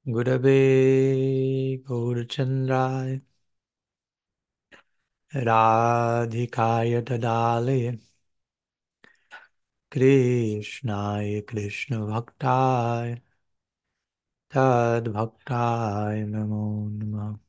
Gurave Gaurachandraya Radhikaya Tadalaya Krishnaya Krishna Bhaktaya Tad Bhaktaya Namo Namah.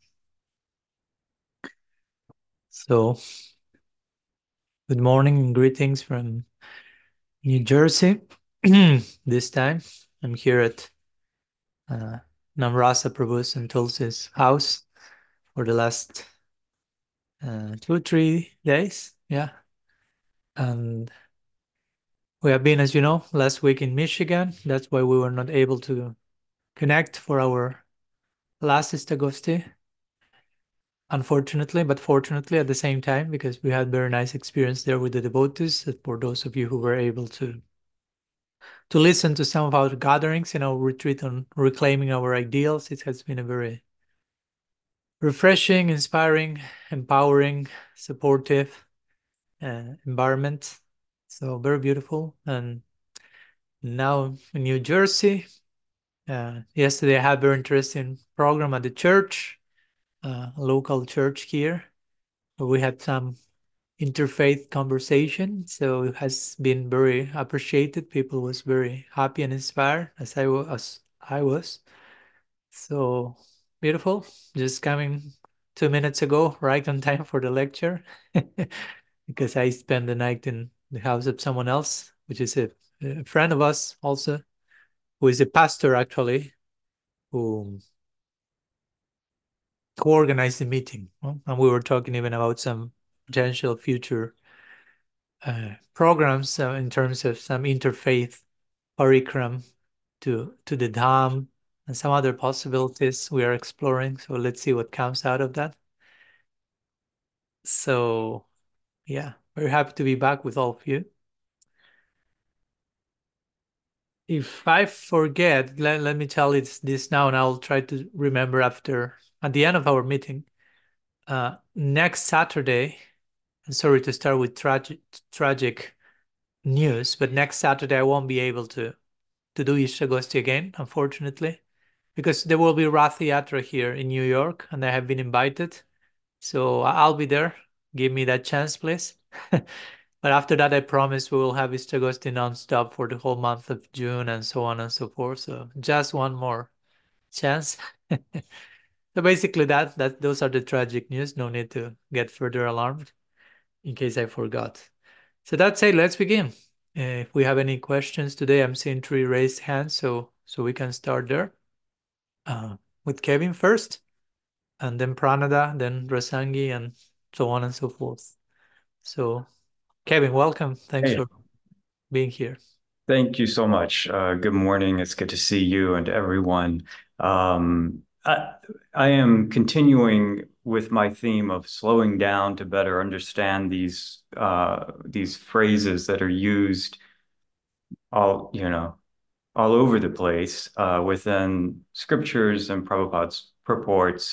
So, good morning and greetings from New Jersey. This time, I'm here at Namrasa Prabhu's and Tulsi's house for the last 2 or 3 days. Yeah. And we have been, as you know, last week in Michigan. That's why we were not able to connect for our last Istagosti, unfortunately, but fortunately at the same time, because we had very nice experience there with the devotees. For those of you who were able to listen to some of our gatherings in our retreat on reclaiming our ideals, it has been a very refreshing, inspiring, empowering, supportive environment. So very beautiful. And now in New Jersey, yesterday I had a very interesting program at the church, a local church here, where we had some interfaith conversation. So it has been very appreciated. People was very happy and inspired as I was. So beautiful. Just coming 2 minutes ago, right on time for the lecture, because I spent the night in the house of someone else, which is a friend of us also, who is a pastor actually, who organized the meeting. And we were talking even about some potential future programs in terms of some interfaith parikram to the Dham and some other possibilities we are exploring. So let's see what comes out of that. So yeah, very happy to be back with all of you. If I forget, let me tell you this now, and I'll try to remember after at the end of our meeting. Next Saturday, and sorry to start with tragic news, but next Saturday I won't be able to do Ishtagosti again, unfortunately, because there will be Rath Yatra here in New York, and I have been invited. So I'll be there. Give me that chance, please. But after that, I promise we will have Ishtagosti non-stop for the whole month of June and so on and so forth. So just one more chance. So basically that those are the tragic news. No need to get further alarmed in case I forgot. So that's it. Let's begin. If we have any questions today, I'm seeing 3 raised hands, so we can start there. With Kevin first, and then Pranada, then Rasangi, and so on and so forth. So, Kevin, welcome. Thanks Hey, for being here. thank you so much. Good morning. It's good to see you and everyone. Um, I, I am continuing with my theme of slowing down to better understand these phrases that are used all, all over the place within scriptures and Prabhupada's purports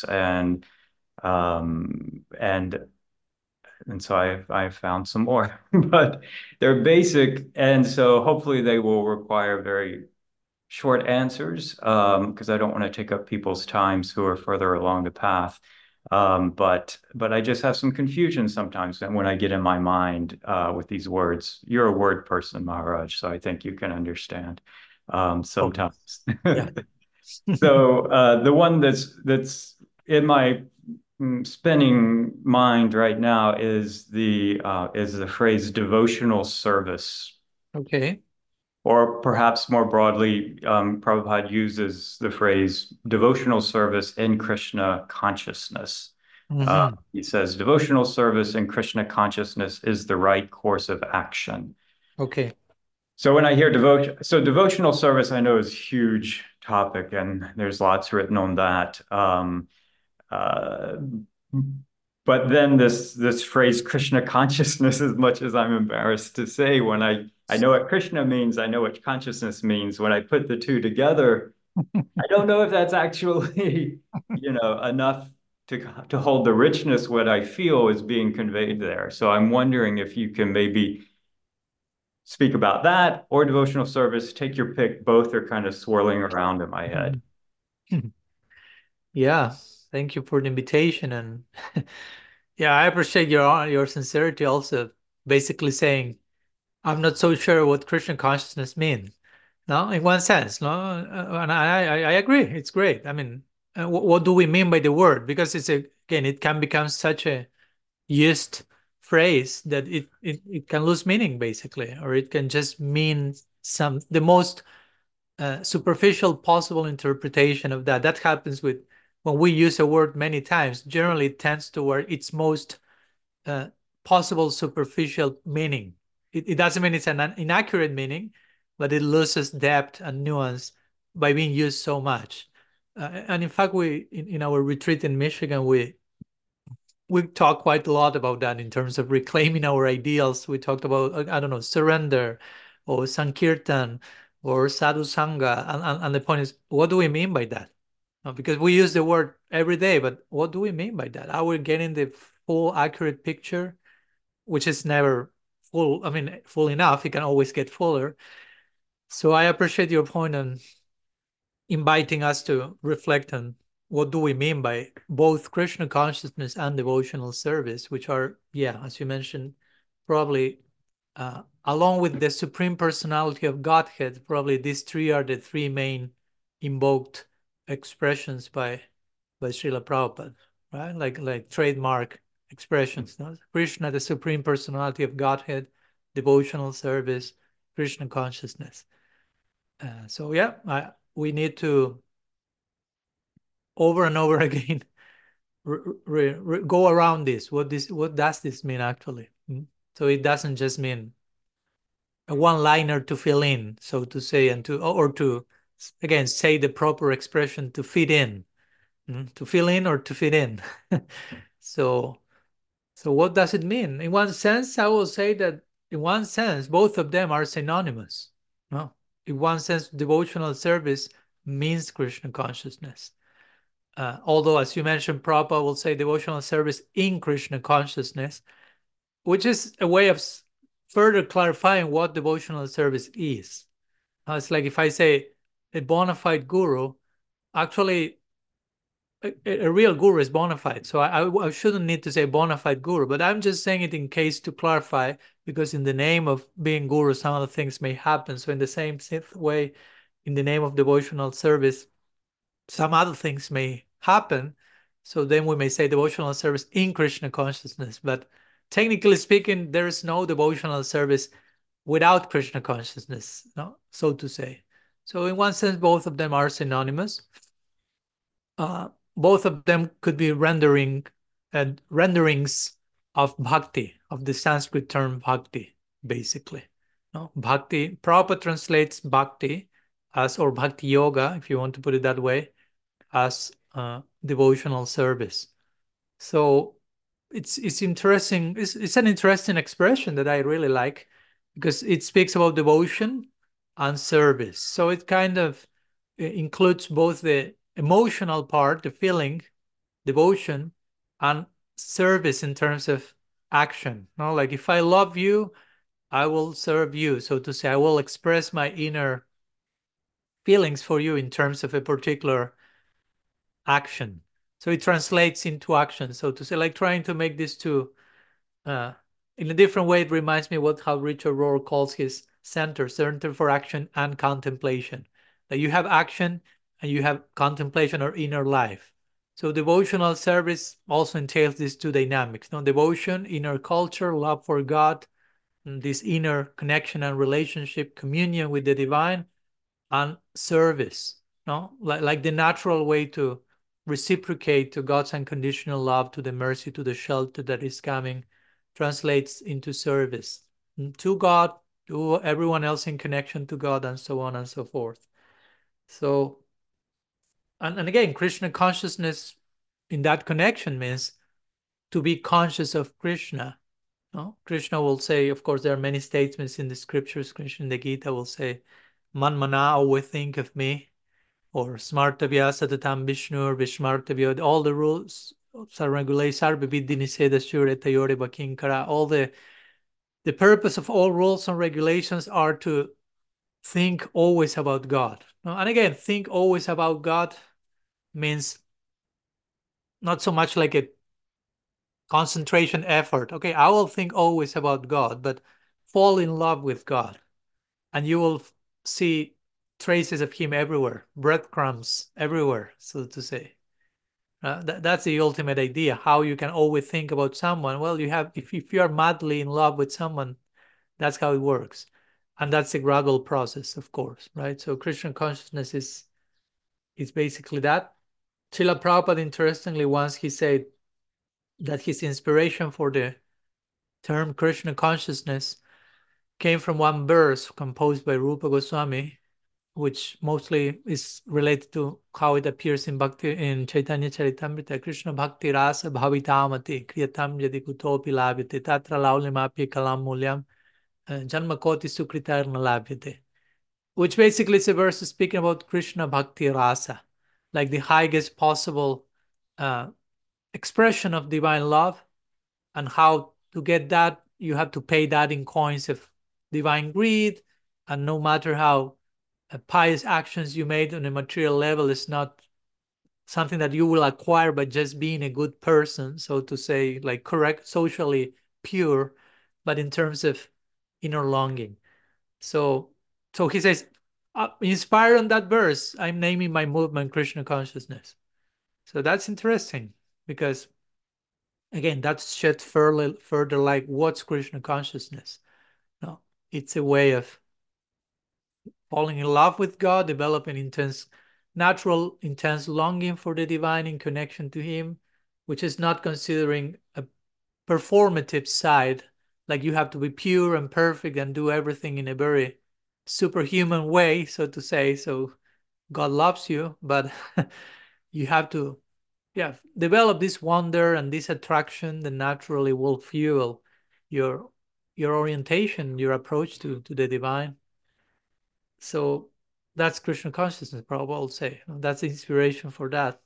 and so I've found some more, but they're basic, and so hopefully they will require very short answers because I don't want to take up people's times who are further along the path. But I just have some confusion sometimes when I get in my mind with these words. You're a word person, Maharaj, so I think you can understand Problem. sometimes. Yeah. So the one that's in my spinning mind right now is the phrase devotional service, Okay. or perhaps more broadly, Prabhupada uses the phrase devotional service in Krishna consciousness. Hmm. He says devotional service in Krishna consciousness is the right course of action. Okay. So when I hear devotional service, I know is a huge topic, and there's lots written on that. Uh, but then this phrase Krishna consciousness, as much as I'm embarrassed to say, when I know what Krishna means, I know what consciousness means. When I put the two together, I don't know if that's actually, enough to hold the richness what I feel is being conveyed there. So I'm wondering if you can maybe speak about that or devotional service. Take your pick. Both are kind of swirling around in my head. Yeah, thank you for the invitation, and yeah, I appreciate your sincerity also, basically saying I'm not so sure what Christian consciousness means. No, in one sense, no, and I agree. It's great. I mean, what do we mean by the word? Because again, it can become such a used phrase that it can lose meaning basically, or it can just mean the most superficial possible interpretation of that. That happens with when we use a word many times. Generally, it tends toward its most uh, possible superficial meaning. It doesn't mean it's an inaccurate meaning, but it loses depth and nuance by being used so much. And in fact, in our retreat in Michigan, we talked quite a lot about that in terms of reclaiming our ideals. We talked about, I don't know, surrender or Sankirtan or Sadhu Sangha. And the point is, what do we mean by that? Because we use the word every day, but what do we mean by that? Are we getting the full accurate picture, which is never full? I mean, full enough. It can always get fuller. So I appreciate your point on inviting us to reflect on what do we mean by both Krishna consciousness and devotional service, which are, yeah, as you mentioned, probably along with the Supreme Personality of Godhead, probably these three are the three main invoked expressions by Srila Prabhupada, right? Like trademark expressions. No? Krishna, the Supreme Personality of Godhead, devotional service, Krishna consciousness. So yeah, we need to over and over again go around this. What does this mean actually? So it doesn't just mean a one-liner to fill in, so to say, and to again say the proper expression to fit in, to fill in or to fit in. so so what does it mean? In one sense, I will say that in one sense, both of them are synonymous. No, in one sense, devotional service means Krishna consciousness. Although, as you mentioned, Prabhupada will say devotional service in Krishna consciousness, which is a way of further clarifying what devotional service is. It's like if I say a bona fide guru, actually, a real guru is bona fide. So I shouldn't need to say bona fide guru, but I'm just saying it in case to clarify, because in the name of being guru, some of the things may happen. So in the same way, in the name of devotional service, some other things may happen. So then we may say devotional service in Krishna consciousness. But technically speaking, there is no devotional service without Krishna consciousness, no? So to say. So in one sense, both of them are synonymous. Both of them could be renderings of bhakti, of the Sanskrit term bhakti, basically. No? Bhakti, Prabhupada translates bhakti as, or bhakti yoga, if you want to put it that way, as devotional service. So it's interesting. It's an interesting expression that I really like because it speaks about devotion and service. So it kind of includes both the emotional part, the feeling, devotion, and service in terms of action. No, like if I love you, I will serve you. So to say, I will express my inner feelings for you in terms of a particular action. So it translates into action. So to say, like trying to make these two uh, in a different way, it reminds me what how Richard Rohr calls his center for action and contemplation. That you have action and you have contemplation or inner life. So devotional service also entails these two dynamics. No, devotion, inner culture, love for God, and this inner connection and relationship, communion with the divine, and service, no, like the natural way to reciprocate to God's unconditional love, to the mercy, to the shelter that is coming, translates into service to God, to everyone else in connection to God, and so on and so forth. So, and again, Krishna consciousness in that connection means to be conscious of Krishna. No? Krishna will say, of course, there are many statements in the scriptures. Krishna in the Gita will say, Man mana, always think of me, or smartavya satatam Vishnu or Vishmartavya, all the rules, sarvangulai sarvavidhi niseda shuretayore bakinkara, all the purpose of all rules and regulations are to think always about God. And again, think always about God means not so much like a concentration effort. Okay, I will think always about God, but fall in love with God, and you will see traces of Him everywhere, breadcrumbs everywhere, so to say. That's the ultimate idea. How you can always think about someone. Well, you have if you are madly in love with someone, that's how it works, and that's a gradual process, of course, right? So Christian consciousness is basically that. Srila Prabhupada, interestingly, once he said that his inspiration for the term Krishna consciousness came from one verse composed by Rupa Goswami, which mostly is related to how it appears in Bhakti in Chaitanya Charitamrita. Krishna Bhakti Rasa Bhavitamati Kriyatam Yadi Kutopi Labhyate Tatra Laulimapi Kalam Mulyam Janma Koti Sukritarna Labhyate. Which basically is a verse speaking about Krishna Bhakti Rasa, like the highest possible uh, expression of divine love, and how to get that you have to pay that in coins of divine greed, and no matter how pious actions you made on a material level is not something that you will acquire by just being a good person, so to say, like correct, socially pure, but in terms of inner longing. So, so he says, inspired on that verse, I'm naming my movement Krishna consciousness. So that's interesting because, again, that's shed further like what's Krishna consciousness? No, it's a way of falling in love with God, developing intense, natural, intense longing for the divine in connection to Him, which is not considering a performative side, like you have to be pure and perfect and do everything in a very superhuman way, so to say. So God loves you, but you have to, yeah, develop this wonder and this attraction that naturally will fuel your your orientation, your approach to the divine. So that's Krishna consciousness, probably I'll say. That's the inspiration for that.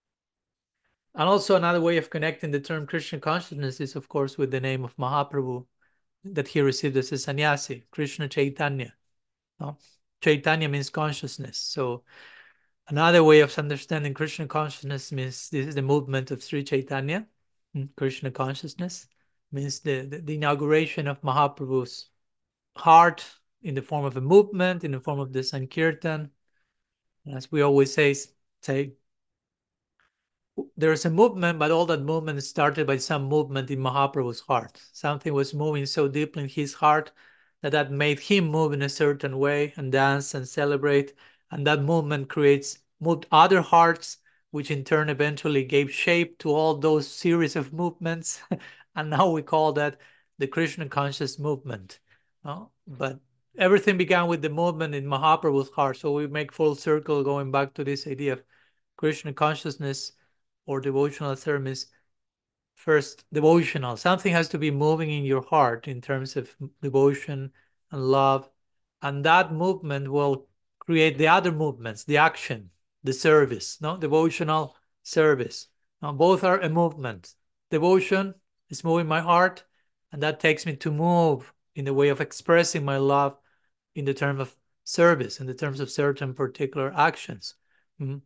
And also another way of connecting the term Krishna consciousness is, of course, with the name of Mahaprabhu that he received as a sannyasi, Krishna Chaitanya. No? Chaitanya means consciousness. So another way of understanding Krishna consciousness means this is the movement of Sri Chaitanya. Krishna consciousness means the inauguration of Mahaprabhu's heart in the form of a movement, in the form of the Sankirtan. As we always say there's a movement, but all that movement started by some movement in Mahaprabhu's heart. Something was moving so deeply in his heart that that made him move in a certain way and dance and celebrate. And that movement moved other hearts, which in turn eventually gave shape to all those series of movements. And now we call that the Krishna conscious movement. But everything began with the movement in Mahaprabhu's heart. So we make full circle going back to this idea of Krishna consciousness or devotional term is first devotional. Something has to be moving in your heart in terms of devotion and love. And that movement will create the other movements, the action, the service, no? Devotional service. Now, both are a movement. Devotion is moving my heart, and that takes me to move in the way of expressing my love in the term of service, in the terms of certain particular actions. Mm.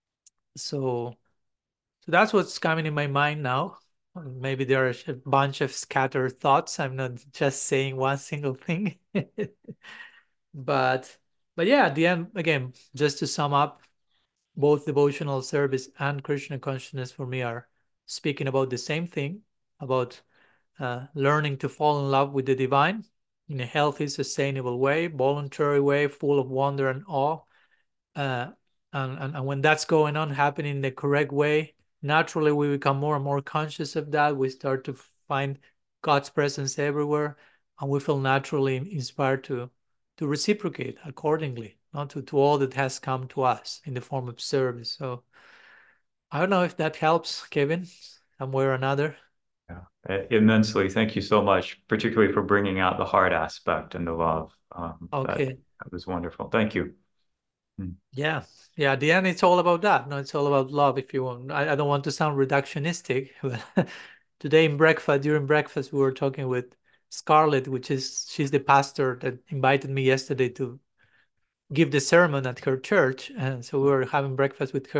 So so that's what's coming in my mind now. Maybe there are a bunch of scattered thoughts. I'm not just saying one single thing. But but yeah, at the end, again, just to sum up, both devotional service and Krishna consciousness for me are speaking about the same thing, about learning to fall in love with the divine in a healthy, sustainable way, voluntary way, full of wonder and awe. uh, and when that's going on, happening in the correct way, naturally we become more and more conscious of that. We start to find God's presence everywhere, and we feel naturally inspired to reciprocate accordingly, not to all that has come to us in the form of service. So I don't know if that helps, Kevin, some way or another. Yeah, immensely. Thank you so much, particularly for bringing out the heart aspect and the love. Okay. That was wonderful. Thank you. Mm. Yeah. Yeah. At the end, it's all about that. No, it's all about love, if you want. I don't want to sound reductionistic, but today during breakfast, we were talking with Scarlett, she's the pastor that invited me yesterday to give the sermon at her church. And so we were having breakfast with her.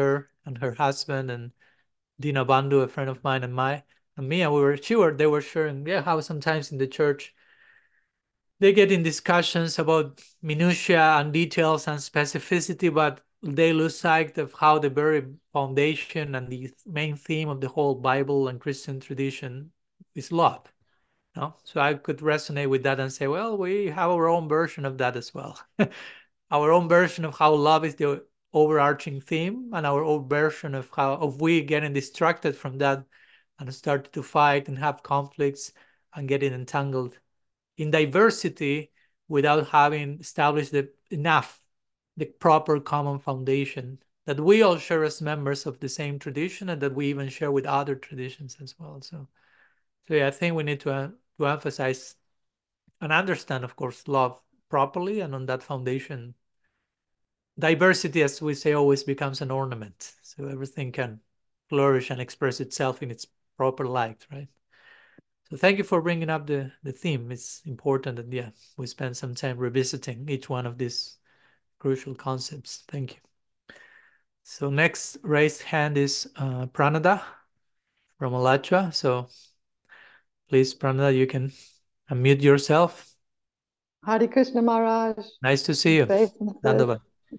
and her husband and Dina Bandhu, a friend of mine, and me, and they were sharing, yeah, how sometimes in the church they get in discussions about minutia and details and specificity, but they lose sight of how the very foundation and the main theme of the whole Bible and Christian tradition is love. No? So I could resonate with that and say, well, we have our own version of that as well. Our own version of how love is the overarching theme, and our own version of how of we getting distracted from that and start to fight and have conflicts and getting entangled in diversity without having established the proper common foundation that we all share as members of the same tradition and that we even share with other traditions as well. So yeah, I think we need to emphasize and understand, of course, love properly, and on that foundation, diversity, as we say, always becomes an ornament. So everything can flourish and express itself in its proper light, right? So thank you for bringing up the theme. It's important that, yeah, we spend some time revisiting each one of these crucial concepts. Thank you. So next raised hand is Pranada from Alachua. So please, Pranada, you can unmute yourself. Hare Krishna Maharaj. Nice to see you. Dandavad.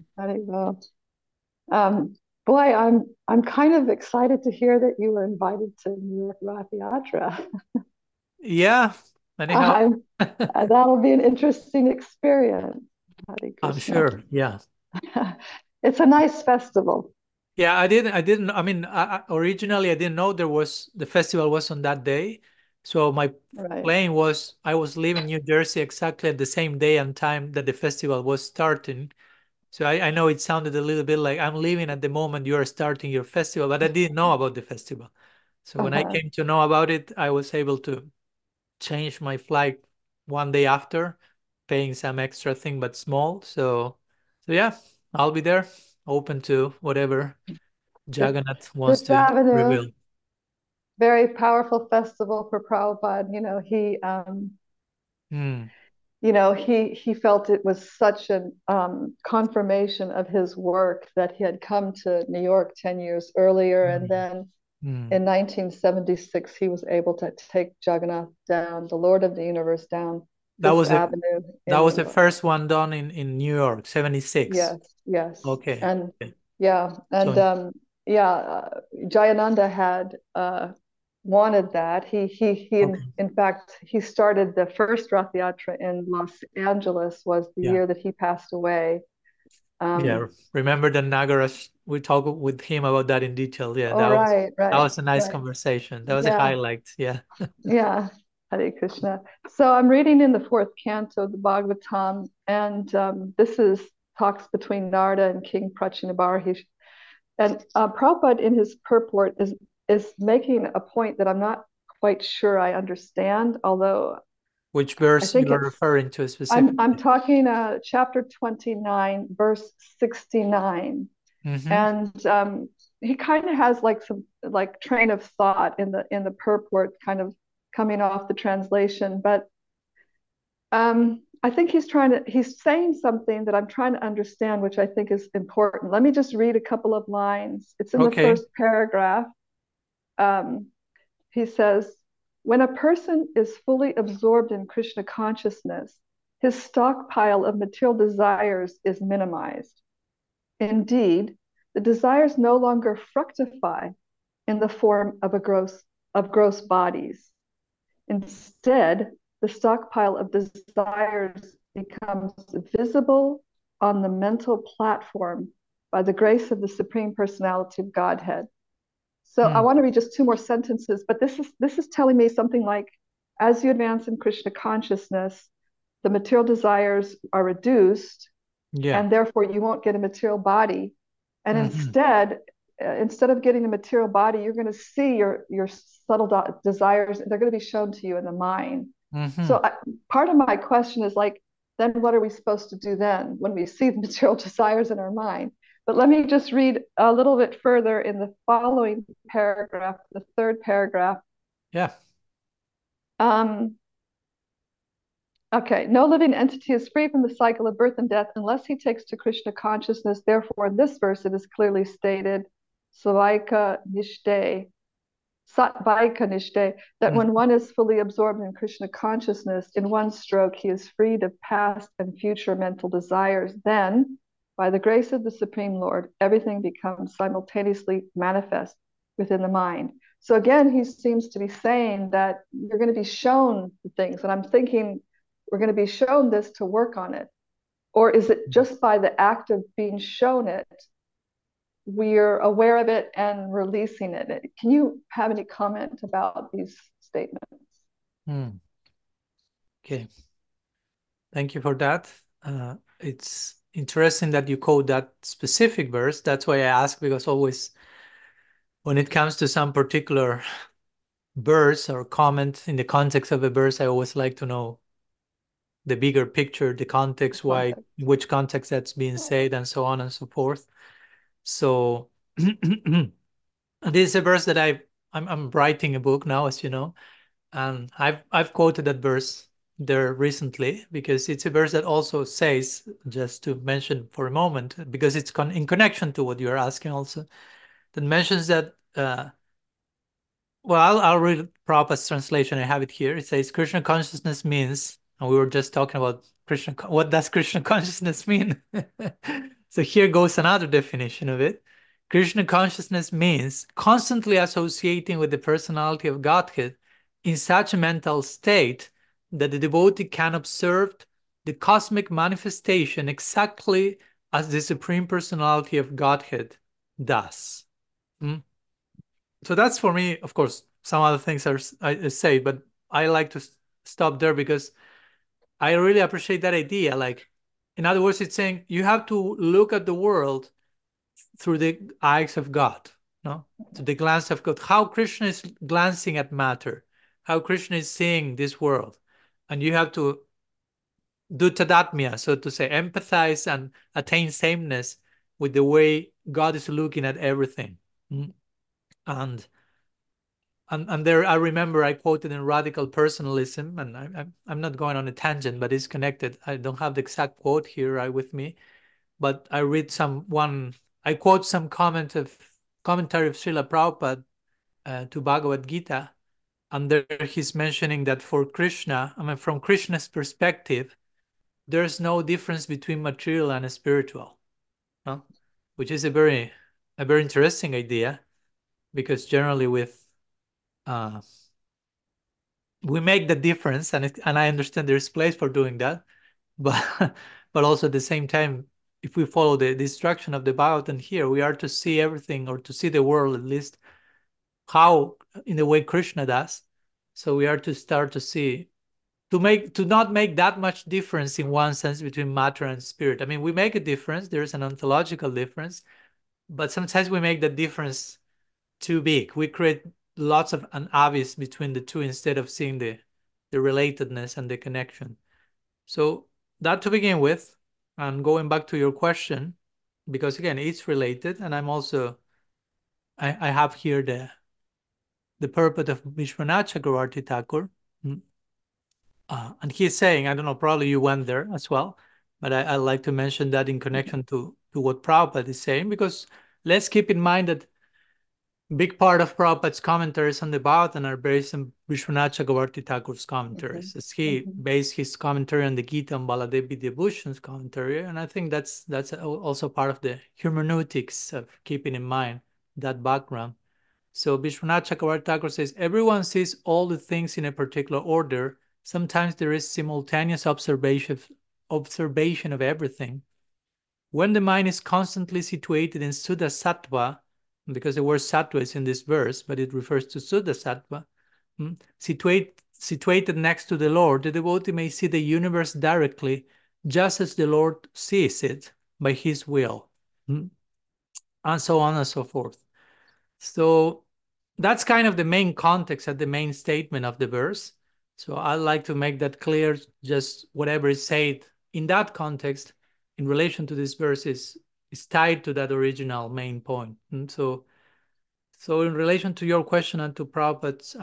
Boy, I'm kind of excited to hear that you were invited to New York Rath Yatra. Yeah. Anyhow, that'll be an interesting experience. Hare Krishna. I'm sure. Yeah. It's a nice festival. Yeah, I didn't. I mean, originally I didn't know the festival was on that day. So my plane was, I was leaving New Jersey exactly at the same day and time that the festival was starting. So I know it sounded a little bit like I'm leaving at the moment you are starting your festival, but I didn't know about the festival. So when I came to know about it, I was able to change my flight one day after, paying some extra thing, but small. So yeah, I'll be there, open to whatever Jagannath wants Fifth to Avenue, reveal. very powerful festival for Prabhupada. He felt it was such a confirmation of his work that he had come to New York 10 years earlier, and then in 1976 he was able to take Jagannath down, the Lord of the Universe, down Fifth Avenue. That was the first one done in New York, 76. Yes. Okay. And Jayananda had wanted that. In fact, he started the first Rath Yatra in Los Angeles, was the year that he passed away. Remember the Nagaras? We talked with him about that in detail. Yeah, that was a nice conversation. That was a highlight. Yeah. Yeah. Hare Krishna. So I'm reading in the fourth canto of the Bhagavatam, and this is talks between Narada and King Prachinabarhi. And Prabhupada in his purport is making a point that I'm not quite sure I understand, although. Which verse you are referring to specifically? I'm talking chapter 29, verse 69. And he kind of has like some like train of thought in the purport, kind of coming off the translation, but I think he's saying something that I'm trying to understand, which I think is important. Let me just read a couple of lines. It's in the first paragraph. He says, when a person is fully absorbed in Krishna consciousness, his stockpile of material desires is minimized. Indeed, the desires no longer fructify in the form of gross bodies. Instead, the stockpile of desires becomes visible on the mental platform by the grace of the Supreme Personality of Godhead. So I want to read just two more sentences, but this is telling me something like, as you advance in Krishna consciousness, the material desires are reduced, and therefore you won't get a material body. And instead of getting a material body, you're going to see your subtle desires. They're going to be shown to you in the mind. So part of my question is like, then what are we supposed to do then when we see the material desires in our mind? But let me just read a little bit further in the following paragraph, the third paragraph. Yeah. Okay. No living entity is free from the cycle of birth and death unless he takes to Krishna consciousness. Therefore, in this verse, it is clearly stated, Savaika Nishte, Satvaika Nishte, that when one is fully absorbed in Krishna consciousness, in one stroke he is freed of past and future mental desires. Then, by the grace of the Supreme Lord, everything becomes simultaneously manifest within the mind. So again, he seems to be saying that you're going to be shown the things. And I'm thinking, we're going to be shown this to work on it. Or is it just by the act of being shown it, we're aware of it and releasing it? Can you have any comment about these statements? Okay. Thank you for that. It's interesting that you quote that specific verse. That's why I ask, because always when it comes to some particular verse or comment in the context of a verse, I always like to know the bigger picture, the context, why, which context that's being said, and so on and so forth. So this is a verse that I'm writing a book now, as you know, and I've quoted that verse there recently because it's a verse that also says, just to mention for a moment, because it's in connection to what you're asking also, that mentions that well, I'll read Prabhupada's translation. I have it here. It says Krishna consciousness means, and we were just talking about Krishna. What does Krishna consciousness mean? So here goes another definition of it. Krishna consciousness means constantly associating with the personality of Godhead in such a mental state that the devotee can observe the cosmic manifestation exactly as the Supreme Personality of Godhead does. So that's for me. Of course, some other things I say, but I like to stop there because I really appreciate that idea. Like, in other words, it's saying you have to look at the world through the eyes of God, no? To the glance of God. How Krishna is glancing at matter, how Krishna is seeing this world. And you have to do tadatmya, so to say, empathize and attain sameness with the way God is looking at everything. And there, I remember I quoted in Radical Personalism, and I'm not going on a tangent, but it's connected. I don't have the exact quote here right with me, but I read I quote some commentary of Srila Prabhupada to Bhagavad Gita, and there he's mentioning that for Krishna, I mean, from Krishna's perspective, there's no difference between material and spiritual, no? Which is a very interesting idea, because generally we make the difference, and I understand there's place for doing that, but but also at the same time, if we follow the instruction of the Bhagavatam here, we are to see everything, or to see the world at least how in the way Krishna does. So we are to start to see, to not make that much difference in one sense between matter and spirit. I mean, we make a difference. There is an ontological difference, but sometimes we make the difference too big. We create lots of an obvious between the two instead of seeing the relatedness and the connection. So that to begin with, and going back to your question, because again, it's related, and I'm also, I have here the purport of Vishwanath Chakravarti Thakur. And he's saying, I don't know, probably you went there as well, but I like to mention that in connection to what Prabhupada is saying, because let's keep in mind that big part of Prabhupada's commentaries on the Bhagavatam are based on Vishwanath Chakravarti Thakur's commentaries, as he based his commentary on the Gita and Baladev Vidyabhushan's commentary, and I think that's also part of the hermeneutics of keeping in mind that background. So Vishwanath Chakravarti Thakur says, everyone sees all the things in a particular order. Sometimes there is simultaneous observation of everything. When the mind is constantly situated in Suddha Sattva, because the word Sattva is in this verse, but it refers to Suddha Sattva, situated next to the Lord, the devotee may see the universe directly, just as the Lord sees it by his will, and so on and so forth. So that's kind of the main context and the main statement of the verse. So I like to make that clear. Just whatever is said in that context in relation to this verse is tied to that original main point. And so in relation to your question and to Prabhupada's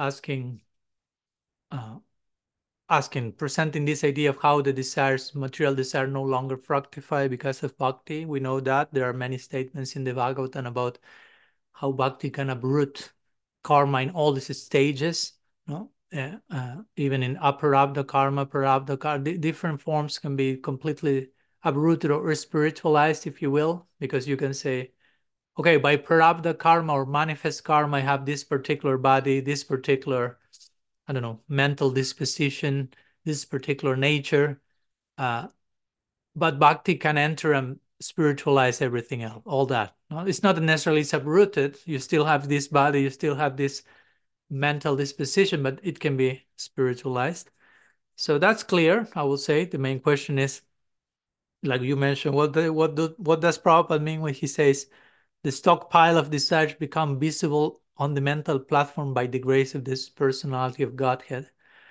presenting this idea of how the material desire no longer fructify because of bhakti, we know that there are many statements in the Bhagavatam about how bhakti can uproot karma in all these stages, no? Even in aprarabdha karma, prarabdha karma, different forms can be completely uprooted or spiritualized, if you will, because you can say, okay, by prarabdha karma or manifest karma, I have this particular body, this particular, I don't know, mental disposition, this particular nature. But bhakti can enter and spiritualize everything else, all that. No? It's not necessarily uprooted. You still have this body, you still have this mental disposition, but it can be spiritualized. So that's clear, I will say. The main question is, like you mentioned, what does Prabhupada mean when he says the stockpile of desires become visible on the mental platform by the grace of this personality of Godhead?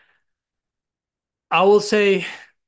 I will say,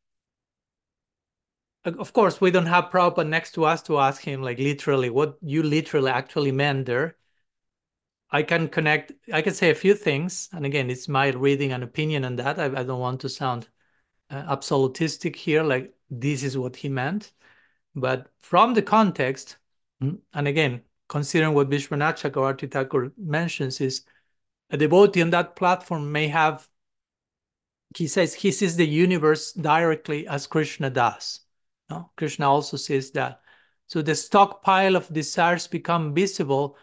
of course, we don't have Prabhupada next to us to ask him, like, literally, what you literally actually meant there. I can say a few things. And again, it's my reading and opinion on that. I don't want to sound absolutistic here, like this is what he meant. But from the context, and again, considering what Vishwanath Chakravarti Thakur mentions, is a devotee on that platform may have, he says, he sees the universe directly as Krishna does. No? Krishna also says that. So the stockpile of desires become visible.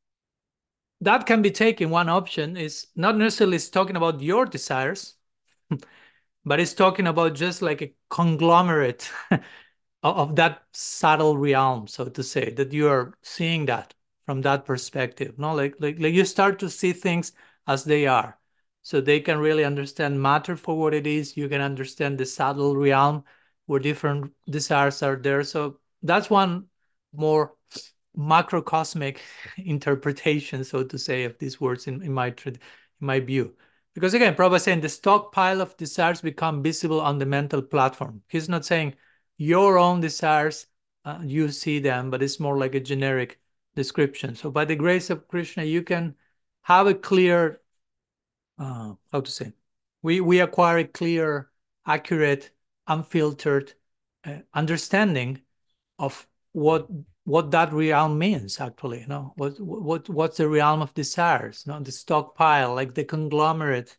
That can be taken. One option is not necessarily talking about your desires, but it's talking about just like a conglomerate of that subtle realm, so to say, that you are seeing that from that perspective. No, like you start to see things as they are, so they can really understand matter for what it is. You can understand the subtle realm where different desires are there. So that's one more macrocosmic interpretation, so to say, of these words in my view. Because again, Prabhupada is saying the stockpile of desires become visible on the mental platform. He's not saying your own desires, you see them, but it's more like a generic description. So by the grace of Krishna, you can have a clear, how to say, we acquire a clear, accurate, unfiltered understanding of what that realm means, actually. You know, what's the realm of desires? The stockpile, like the conglomerate.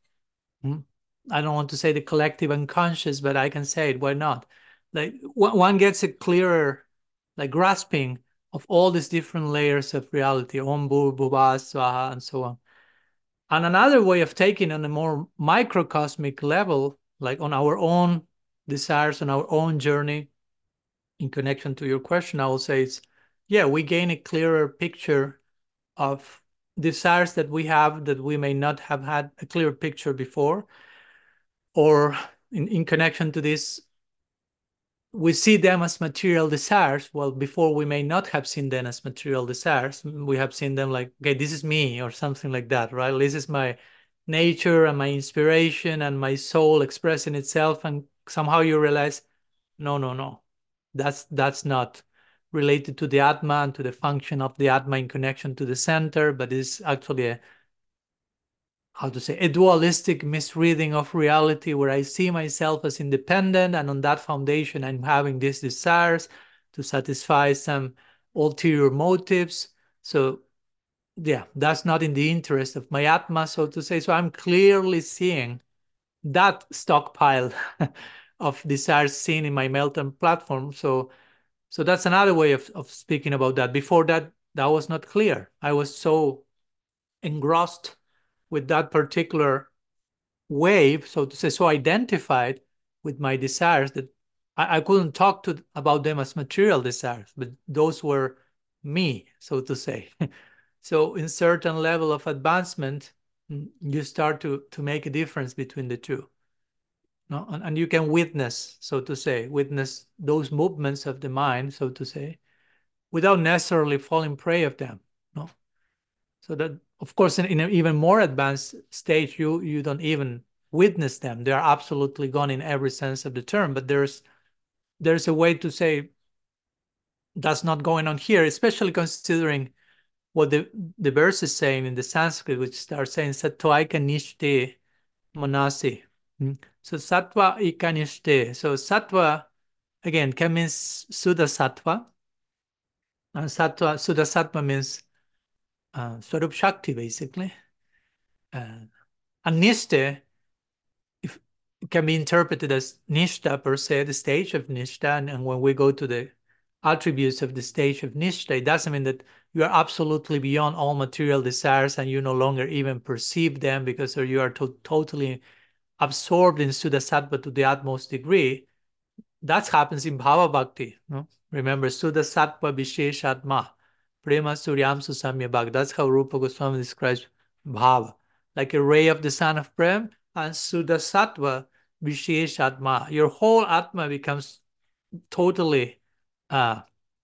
I don't want to say the collective unconscious, but I can say it. Why not? Like one gets a clearer, like, grasping of all these different layers of reality, Om Bhur Bhuva Swaha, and so on. And another way of taking on a more microcosmic level, like on our own desires, on our own journey, in connection to your question, I will say it's, yeah, we gain a clearer picture of desires that we have that we may not have had a clear picture before. Or in connection to this, we see them as material desires. Well, before we may not have seen them as material desires. We have seen them like, okay, this is me, or something like that, right? This is my nature and my inspiration and my soul expressing itself. And somehow you realize, no. That's not related to the Atma and to the function of the Atma in connection to the center, but is actually a dualistic misreading of reality where I see myself as independent, and on that foundation I'm having these desires to satisfy some ulterior motives. So yeah, that's not in the interest of my Atma, so to say. So I'm clearly seeing that stockpile of desires seen in my Melton platform. So that's another way of speaking about that. Before that was not clear. I was so engrossed with that particular wave, so to say, so identified with my desires that I couldn't talk about them as material desires, but those were me, so to say. So in certain level of advancement, you start to make a difference between the two. No? And you can witness, so to say, witness those movements of the mind, so to say, without necessarily falling prey of them. No? So that, of course, in an even more advanced stage, you don't even witness them. They are absolutely gone in every sense of the term. But there's a way to say that's not going on here, especially considering what the verse is saying in the Sanskrit, which starts saying Sattvaika Nishte Manasi. So Sattva Ikanishte. So Sattva, again, can mean Suddha Sattva. And Suddha Sattva means Swarup Shakti, basically. And Nishta, if it can be interpreted as Nishta per se, the stage of Nishta, and when we go to the attributes of the stage of Nishta, it doesn't mean that you are absolutely beyond all material desires and you no longer even perceive them because you are totally absorbed in Sudasattva to the utmost degree. That happens in Bhava Bhakti. No? Remember, Sudasattva Visheshatma, Prema Suryam Susamya Bhakti. That's how Rupa Goswami describes Bhava, like a ray of the sun of Prem, and Sudasattva Visheshatma. Your whole Atma becomes totally uh,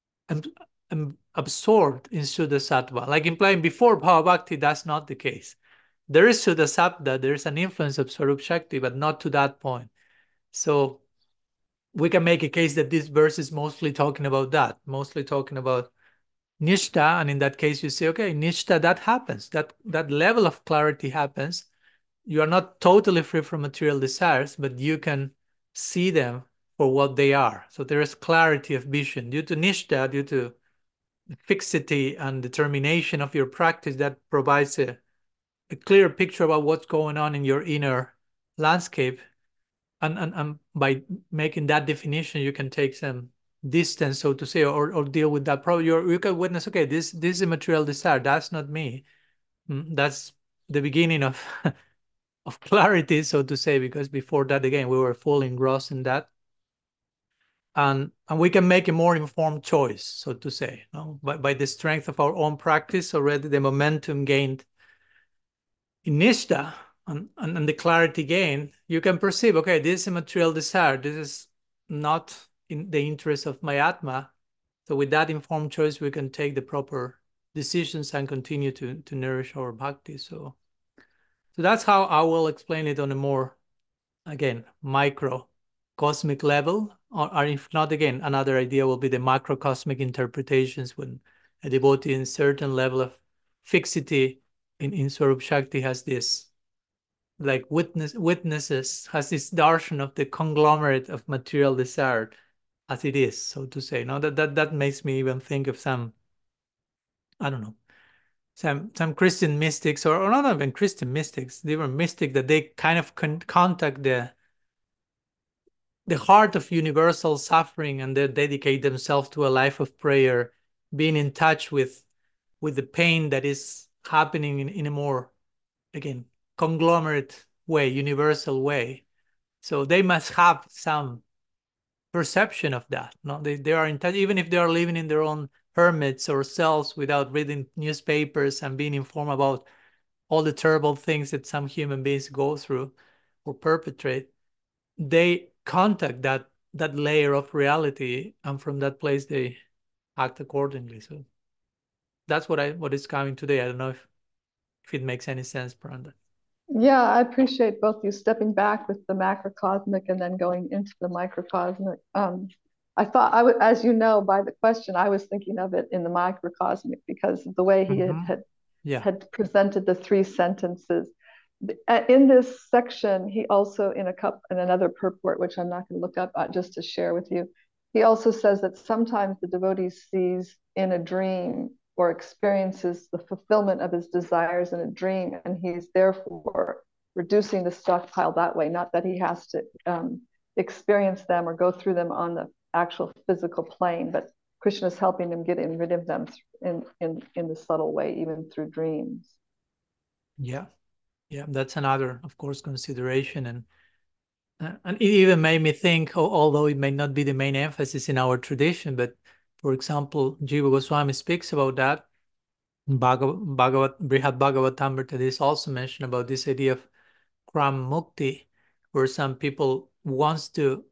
absorbed in Sudasattva, like implying before Bhava Bhakti, that's not the case. There is Sudasattva, there is an influence of Swarup Shakti, but not to that point. So we can make a case that this verse is mostly talking about that, mostly talking about Nishta. And in that case, you say, okay, Nishta, that happens. That level of clarity happens. You are not totally free from material desires, but you can see them for what they are. So there is clarity of vision. Due to Nishta, due to fixity and determination of your practice, that provides a clear picture about what's going on in your inner landscape. And by making that definition, you can take some distance, so to say, or deal with that problem. You can witness, okay, this is a material desire. That's not me. That's the beginning of of clarity, so to say, because before that, again, we were fully engrossed in that. And we can make a more informed choice, so to say, no? By the strength of our own practice, already the momentum gained in Nishta and the clarity gained, you can perceive, okay, this is a material desire. This is not in the interest of my Atma. So with that informed choice, we can take the proper decisions and continue to nourish our bhakti. So that's how I will explain it on a more, again, micro cosmic level. Or if not, again, another idea will be the macrocosmic interpretations when a devotee in certain level of fixity in Swarup Shakti has this, like witnesses, has this darshan of the conglomerate of material desire as it is, so to say. Now that makes me even think of some, I don't know, some Christian mystics, or not even Christian mystics. They were mystic that they kind of contact the heart of universal suffering, and they dedicate themselves to a life of prayer, being in touch with the pain that is happening in a more, again, conglomerate way, universal way. So they must have some perception of that. No, they are in touch, even if they are living in their own hermits or cells without reading newspapers and being informed about all the terrible things that some human beings go through or perpetrate. They contact that layer of reality, and from that place they act accordingly. So that's what is coming today. I don't know if it makes any sense, Branda. Yeah, I appreciate both you stepping back with the macrocosmic and then going into the microcosmic. I thought as you know, by the question, I was thinking of it in the microcosmic because of the way he had presented the three sentences. In this section, he also in another purport, which I'm not going to look up just to share with you, he also says that sometimes the devotee sees in a dream or experiences the fulfillment of his desires in a dream, and he's therefore reducing the stockpile that way. Not that he has to experience them or go through them on the actual physical plane, but Krishna is helping him get rid of them in the subtle way, even through dreams. Yeah, that's another, of course, consideration, and it even made me think, although it may not be the main emphasis in our tradition, but for example, Jiva Goswami speaks about that. Brihad Bhagavatamrita is also mentioned about this idea of Kram Mukti, where some people wants to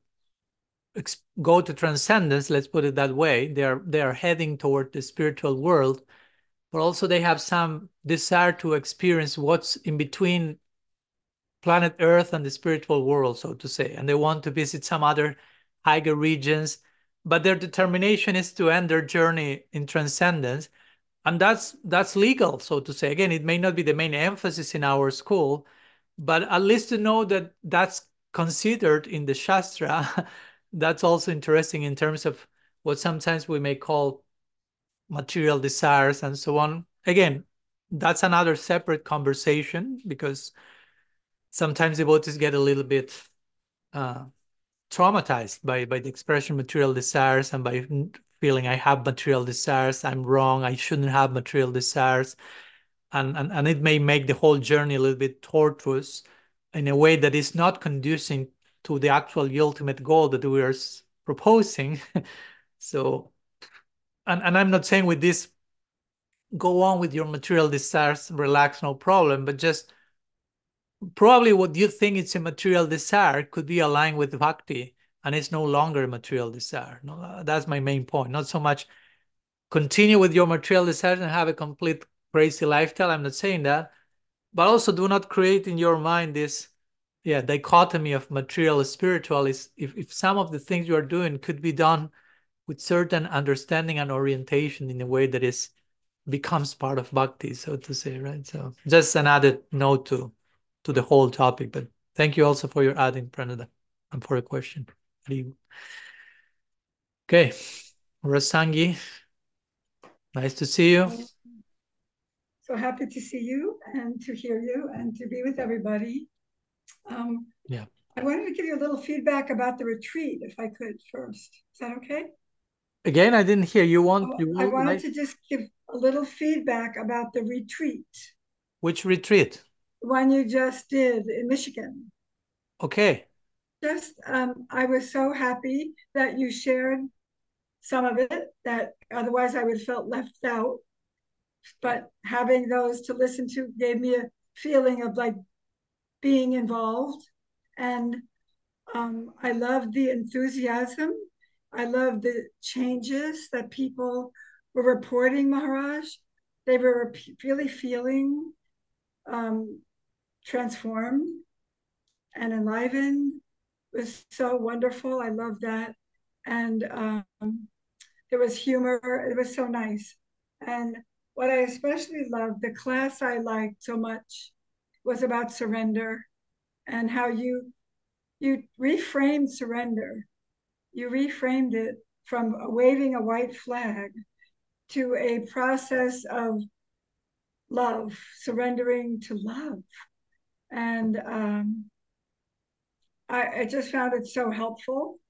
go to transcendence, let's put it that way. They are heading toward the spiritual world, but also they have some desire to experience what's in between planet Earth and the spiritual world, so to say, and they want to visit some other higher regions, but their determination is to end their journey in transcendence, and that's legal, so to say. Again, it may not be the main emphasis in our school, but at least to know that that's considered in the Shastra, that's also interesting in terms of what sometimes we may call material desires and so on. Again, that's another separate conversation, because sometimes devotees get a little bit traumatized by the expression material desires, and by feeling I have material desires, I'm wrong, I shouldn't have material desires. And it may make the whole journey a little bit tortuous in a way that is not conducing to the actual ultimate goal that we are proposing. So, and I'm not saying with this, go on with your material desires, relax, no problem, but just probably what you think it's a material desire could be aligned with bhakti, and it's no longer a material desire. No, that's my main point. Not so much continue with your material desires and have a complete crazy lifestyle. I'm not saying that, but also do not create in your mind this dichotomy of material spiritual. Is if some of the things you are doing could be done with certain understanding and orientation in a way that is becomes part of bhakti, so to say, right? So just an added note to the whole topic. But thank you also for your adding, Pranada, and for a question. Okay, Rasangi, nice to see you. So happy to see you and to hear you and to be with everybody. Yeah. I wanted to give you a little feedback about the retreat, if I could first. Is that okay? Again, I didn't hear you. I wanted to just give a little feedback about the retreat. Which retreat? The one you just did in Michigan. Okay. Just, I was so happy that you shared some of it that otherwise I would have felt left out. But having those to listen to gave me a feeling of like being involved. And I love the enthusiasm. I love the changes that people were reporting, Maharaj. They were really feeling transformed and enlivened. It was so wonderful. I love that. And there was humor. It was so nice. And what I especially loved, the class I liked so much, was about surrender and how you reframed surrender. You reframed it from waving a white flag to a process of love, surrendering to love. And I just found it so helpful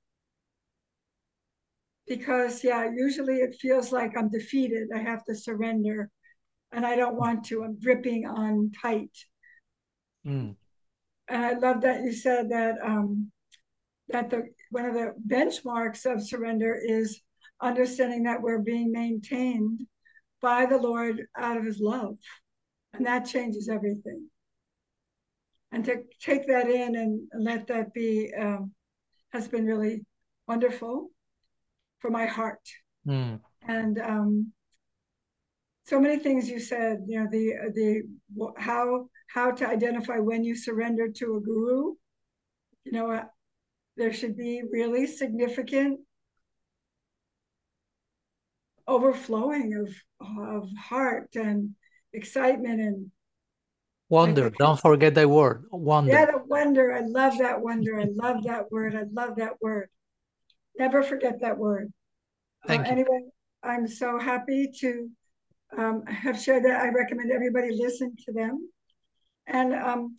because, usually it feels like I'm defeated. I have to surrender and I don't want to. I'm gripping on tight. And I love that you said that that one of the benchmarks of surrender is understanding that we're being maintained by the Lord out of his love. And that changes everything. And to take that in and let that be has been really wonderful for my heart. And so many things you said, the how to identify when you surrender to a guru. There should be really significant overflowing of heart and excitement and wonder. Like don't forget that word, wonder. Yeah, the wonder. I love that wonder. I love that word. I love that word. Never forget that word. Thank you. Anyway, I'm so happy to have shared that. I recommend everybody listen to them. And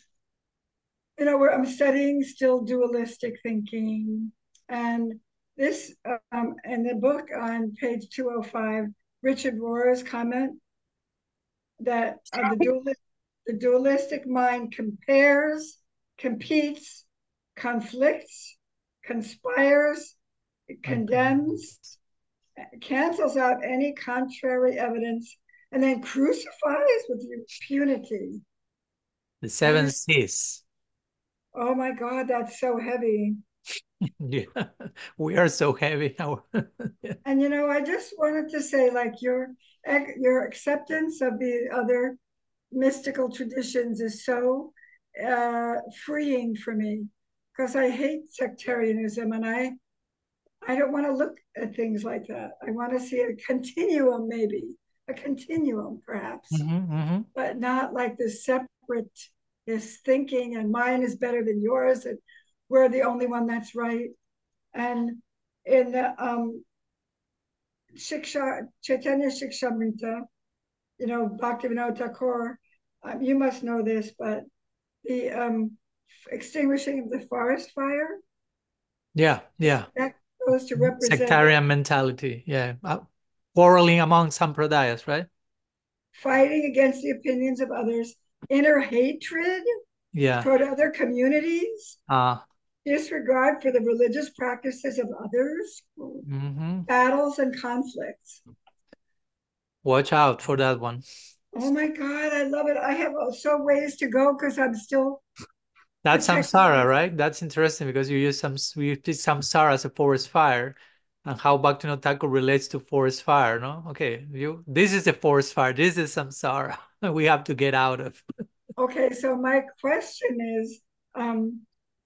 I'm studying still dualistic thinking, and this in the book on page 205, Richard Rohr's comment that the dualistic mind compares, competes, conflicts, conspires, condemns, cancels out any contrary evidence, and then crucifies with impunity. The 7 C's. Oh my God, that's so heavy. Yeah, we are so heavy now. And I just wanted to say, like, your acceptance of the other mystical traditions is so freeing for me, because I hate sectarianism, and I don't want to look at things like that. I want to see a continuum, maybe a continuum, perhaps, but not like this separate, this thinking, and mine is better than yours, and we're the only one that's right. And in the Chaitanya Shikshamrita, Bhaktivinoda Thakur, you must know this, but the extinguishing of the forest fire. Yeah. That goes to represent sectarian mentality. Yeah. Quarreling among sampradayas, right? fighting against the opinions of others, inner hatred toward other communities, disregard for the religious practices of others, battles and conflicts. Watch out for that one. Oh my God, I love it. I have so ways to go because I'm still. That's samsara, right? That's interesting because we use samsara as a forest fire, and how Bhaktivinoda Thakur relates to forest fire. No, okay, this is a forest fire. This is samsara. We have to get out of. Okay, so my question is, on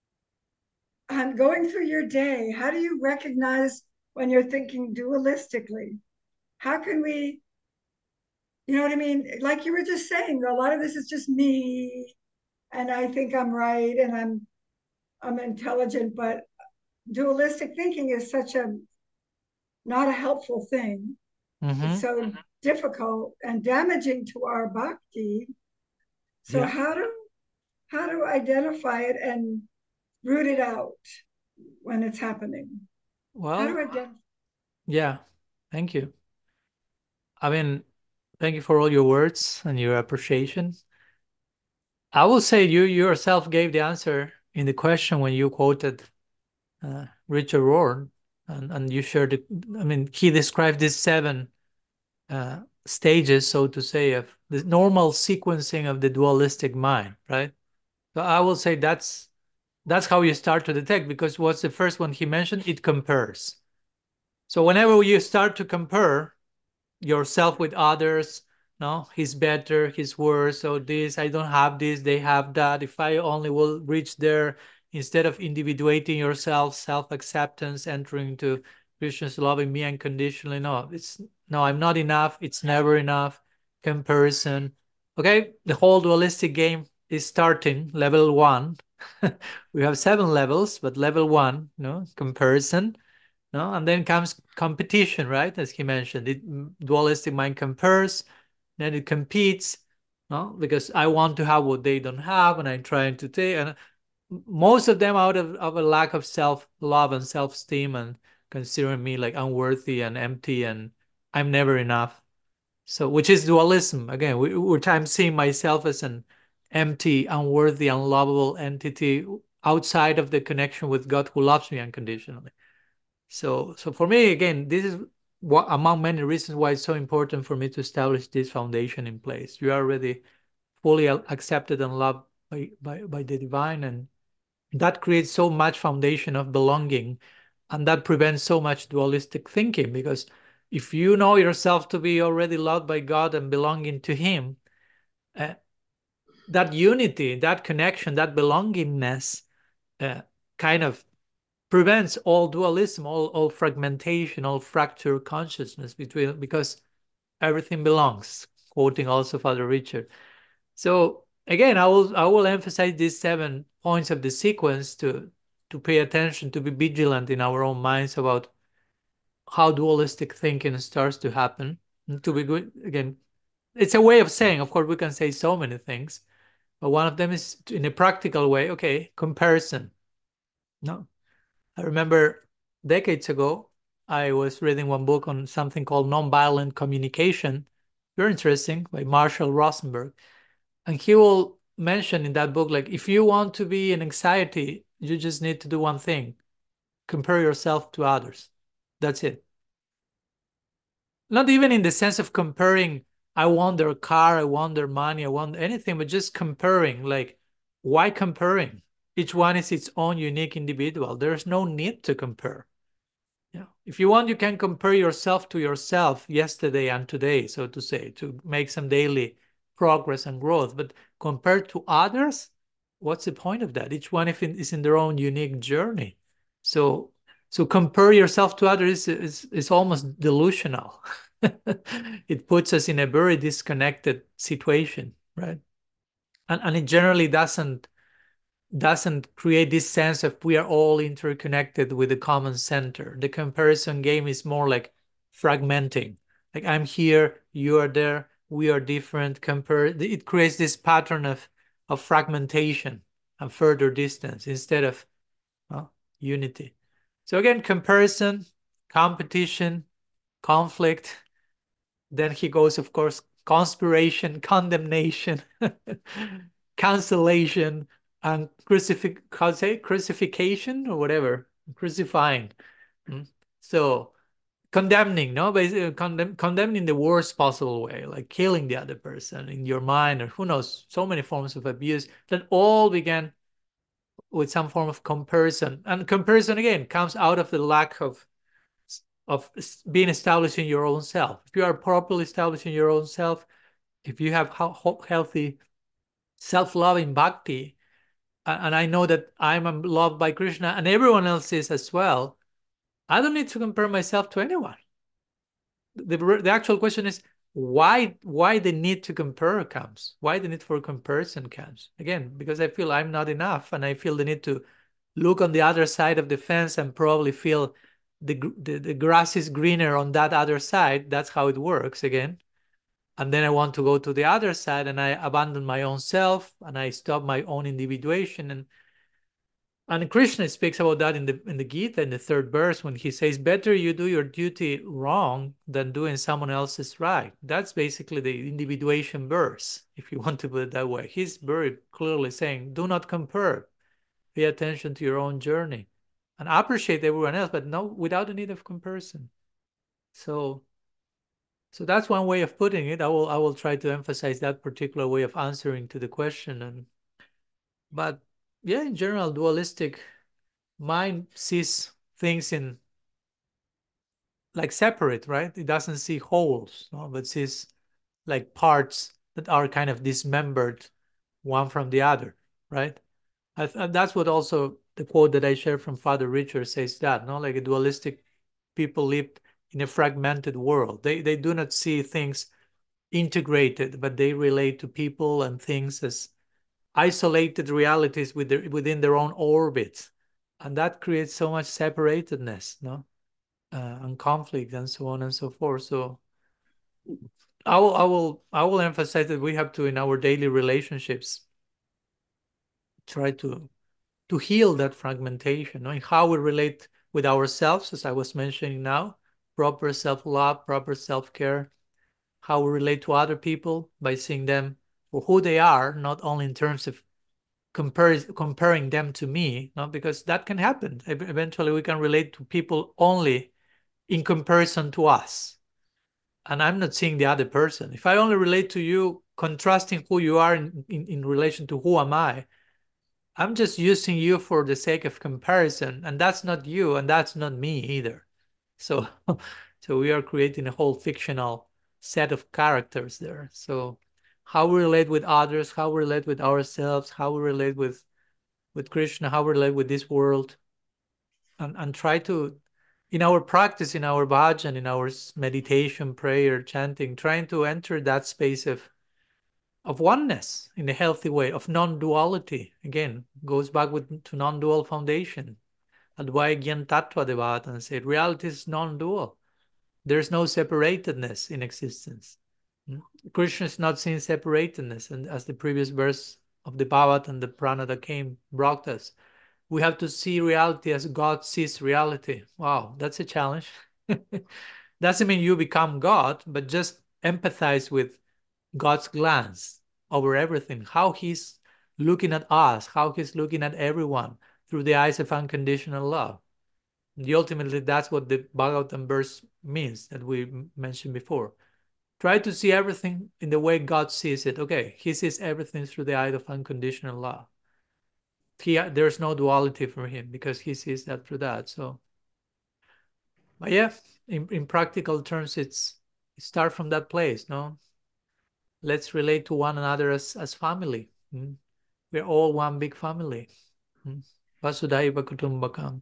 going through your day, how do you recognize when you're thinking dualistically? How can we, you know what I mean? Like you were just saying, a lot of this is just me, and I think I'm right, and I'm intelligent, but dualistic thinking is such a not a helpful thing. It's so difficult and damaging to our bhakti. So how to identify it and root it out when it's happening? Well, how do I identify? Yeah, thank you. I mean, thank you for all your words and your appreciation. I will say you yourself gave the answer in the question when you quoted Richard Rohr, and you shared it. I mean, he described these 7 stages, so to say, of the normal sequencing of the dualistic mind, right? So I will say that's how you start to detect, because what's the first one he mentioned? It compares. So whenever you start to compare yourself with others, no, he's better, he's worse, so this, I don't have this, they have that, if I only will reach there, instead of individuating yourself, self-acceptance, entering into Krishna's loving me unconditionally. No, I'm not enough, it's never enough. Comparison. Okay, the whole dualistic game is starting level 1. We have 7 levels, but level 1, comparison. No, and then comes competition, right? As he mentioned, dualistic mind compares, then it competes, no, because I want to have what they don't have, and I'm trying to take, and most of them out of a lack of self-love and self-esteem, and considering me like unworthy and empty, and I'm never enough. So, which is dualism again. I'm seeing myself as an empty, unworthy, unlovable entity outside of the connection with God, who loves me unconditionally. So for me, again, this is what, among many reasons why it's so important for me to establish this foundation in place. You are already fully accepted and loved by the divine, and that creates so much foundation of belonging, and that prevents so much dualistic thinking, because if you know yourself to be already loved by God and belonging to Him, that unity, that connection, that belongingness kind of prevents all dualism, all fragmentation, all fracture consciousness between, because everything belongs, quoting also Father Richard. So again, I will emphasize these 7 points of the sequence to pay attention, to be vigilant in our own minds about how dualistic thinking starts to happen. And to be good, again, it's a way of saying, of course, we can say so many things, but one of them is in a practical way, okay, comparison. No, I remember decades ago, I was reading one book on something called nonviolent communication, very interesting, by Marshall Rosenberg. And he will mention in that book, like, if you want to be in anxiety, you just need to do one thing: compare yourself to others. That's it. Not even in the sense of comparing, I want their car, I want their money, I want anything, but just comparing. Like, why comparing? Each one is its own unique individual. There's no need to compare. Yeah. If you want, you can compare yourself to yourself yesterday and today, so to say, to make some daily progress and growth. But compared to others, what's the point of that? Each one is in their own unique journey. So compare yourself to others is almost delusional. It puts us in a very disconnected situation, right? And it generally doesn't create this sense of we are all interconnected with the common center. The comparison game is more like fragmenting. Like, I'm here, you are there, we are different, it creates this pattern of fragmentation and further distance instead of unity. So again, comparison, competition, conflict. Then he goes, of course, conspiration, condemnation, cancellation, and crucifixion or whatever, crucifying. So condemning, no, basically condemning the worst possible way, like killing the other person in your mind, or who knows, so many forms of abuse that all began with some form of comparison. And comparison again comes out of the lack of being established in your own self. If you are properly established in your own self, if you have healthy self-loving bhakti, and I know that I'm loved by Krishna and everyone else is as well, I don't need to compare myself to anyone. The actual question is why the need to compare comes, why the need for comparison comes. Again, because I feel I'm not enough, and I feel the need to look on the other side of the fence and probably feel the grass is greener on that other side. That's how it works again. And then I want to go to the other side, and I abandon my own self, and I stop my own individuation. And Krishna speaks about that in the Gita, in the third verse, when he says, better you do your duty wrong than doing someone else's right. That's basically the individuation verse, if you want to put it that way. He's very clearly saying, do not compare. Pay attention to your own journey and appreciate everyone else, but no, without the need of comparison. So that's one way of putting it. I will try to emphasize that particular way of answering to the question. But yeah, in general, dualistic mind sees things in like separate, right? It doesn't see wholes, no? But sees like parts that are kind of dismembered one from the other, right? That's what also the quote that I shared from Father Richard says, that, no? Like a dualistic people live in a fragmented world. They do not see things integrated, but they relate to people and things as isolated realities within their own orbits. And that creates so much separatedness, no? And conflict and so on and so forth. So I will emphasize that we have to, in our daily relationships, try to heal that fragmentation, knowing how we relate with ourselves, as I was mentioning now, proper self-love, proper self-care, how we relate to other people by seeing them for who they are, not only in terms of comparing them to me, no? Because that can happen. Eventually we can relate to people only in comparison to us. And I'm not seeing the other person. If I only relate to you, contrasting who you are in relation to who am I'm just using you for the sake of comparison, and that's not you, and that's not me either. So, so we are creating a whole fictional set of characters there. So, how we relate with others, how we relate with ourselves, how we relate with Krishna, how we relate with this world, and try to, in our practice, in our bhajan, in our meditation, prayer, chanting, trying to enter that space of oneness in a healthy way, of non-duality. Again, goes back to non-dual foundation. Advaya Gyan Tattva Devatan said, reality is non-dual. There's no separatedness in existence. Krishna is not seeing separatedness, and as the previous verse of the Bhagavad and the Prana that came brought us, we have to see reality as God sees reality. Wow, that's a challenge. Doesn't mean you become God, but just empathize with God's glance over everything, how he's looking at us, how he's looking at everyone through the eyes of unconditional love. And ultimately, that's what the Bhagavatam verse means that we mentioned before. Try to see everything in the way God sees it. Okay, he sees everything through the eye of unconditional love. There's no duality for him because he sees that through that. So, but yeah, in practical terms, it's start from that place, no? Let's relate to one another as family. We're all one big family. Vasudhaiva Kutumbakam.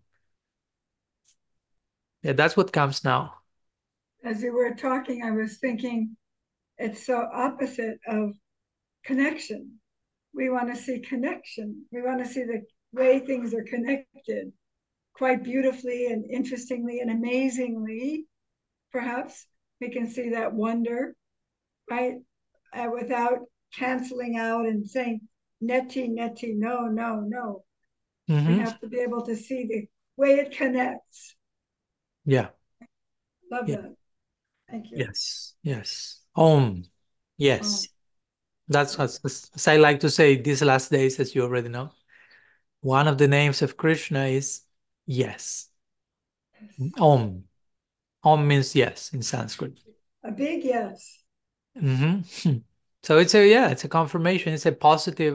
Yeah, that's what comes now. As you were talking, I was thinking it's so opposite of connection. We want to see connection. We want to see the way things are connected quite beautifully and interestingly and amazingly. Perhaps we can see that wonder, right? without canceling out and saying neti, neti, no, no, no. We have to be able to see the way it connects. Yeah. Love Yeah. that. Thank you. Yes. Yes. Om. Yes. That's what, as I like to say these last days, as you already know. One of the names of Krishna is yes. Om. Om means yes in Sanskrit. A big yes. So it's a confirmation. It's a positive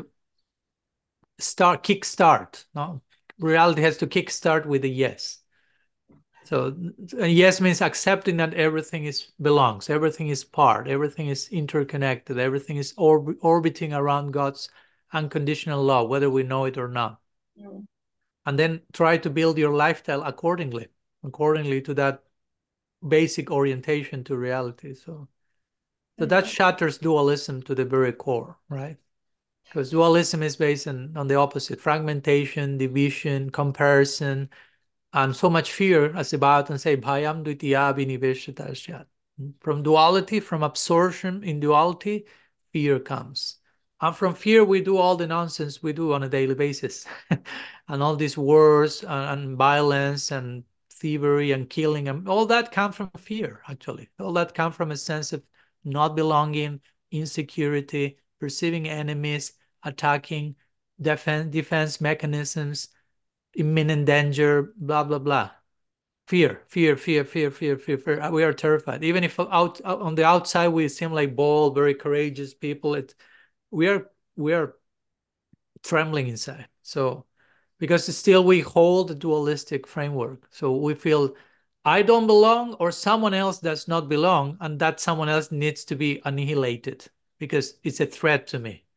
kick start. No, reality has to kick start with a yes. So yes means accepting that everything belongs, everything is part, everything is interconnected, everything is orbiting around God's unconditional love, whether we know it or not. And then try to build your lifestyle accordingly to that basic orientation to reality. So that shatters dualism to the very core, right? Because dualism is based on the opposite: fragmentation, division, comparison, and so much fear, as the Bhagavatam say, bhayam dvitiya viniveshatasya. From duality, from absorption in duality, fear comes. And from fear, we do all the nonsense we do on a daily basis. And all these wars and violence and thievery and killing, and all that come from fear, actually. All that come from a sense of not belonging, insecurity, perceiving enemies, attacking, defense mechanisms, imminent danger, blah, blah, blah. Fear, fear, fear, fear, fear, fear, fear. We are terrified. Even if out on the outside we seem like bold, very courageous people, we are trembling inside. So because still we hold a dualistic framework. So we feel I don't belong or someone else does not belong, and that someone else needs to be annihilated because it's a threat to me.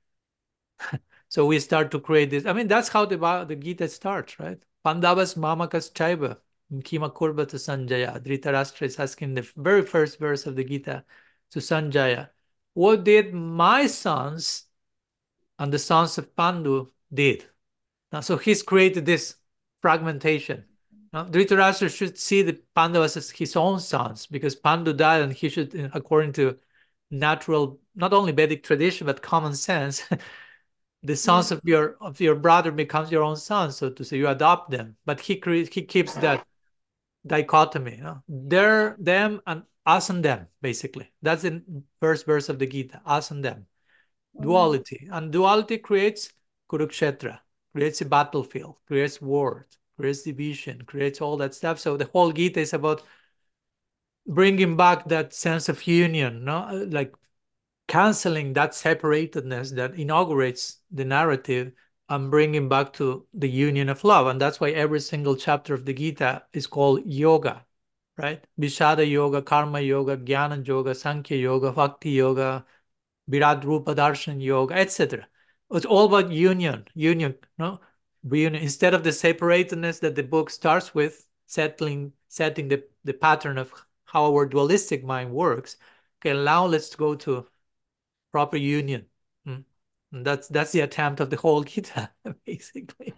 So we start to create this. I mean, that's how the Gita starts, right? Pandavas mamakas chaiva, kima kurva to Sanjaya. Dhritarashtra is asking the very first verse of the Gita to Sanjaya. What did my sons and the sons of Pandu did? Now, so he's created this fragmentation. Now, Dhritarashtra should see the Pandavas as his own sons because Pandu died and he should, according to natural, not only Vedic tradition, but common sense, the sons of your brother becomes your own sons, so to say. You adopt them, but he keeps that dichotomy, you know? They're them and us and them, basically. That's the first verse of the Gita, us and them. Duality, and duality creates Kurukshetra, creates a battlefield, creates wars, creates division, creates all that stuff. So the whole Gita is about bringing back that sense of union, no, like canceling that separatedness that inaugurates the narrative and bringing back to the union of love. And that's why every single chapter of the Gita is called yoga, right? Vishada yoga, karma yoga, jnana yoga, sankhya yoga, bhakti yoga, virat rupa darshan yoga, etc. It's all about union, no? Reunion. Instead of the separatedness that the book starts with, setting the pattern of how our dualistic mind works. Okay, now let's go to proper union. And that's the attempt of the whole Gita, basically.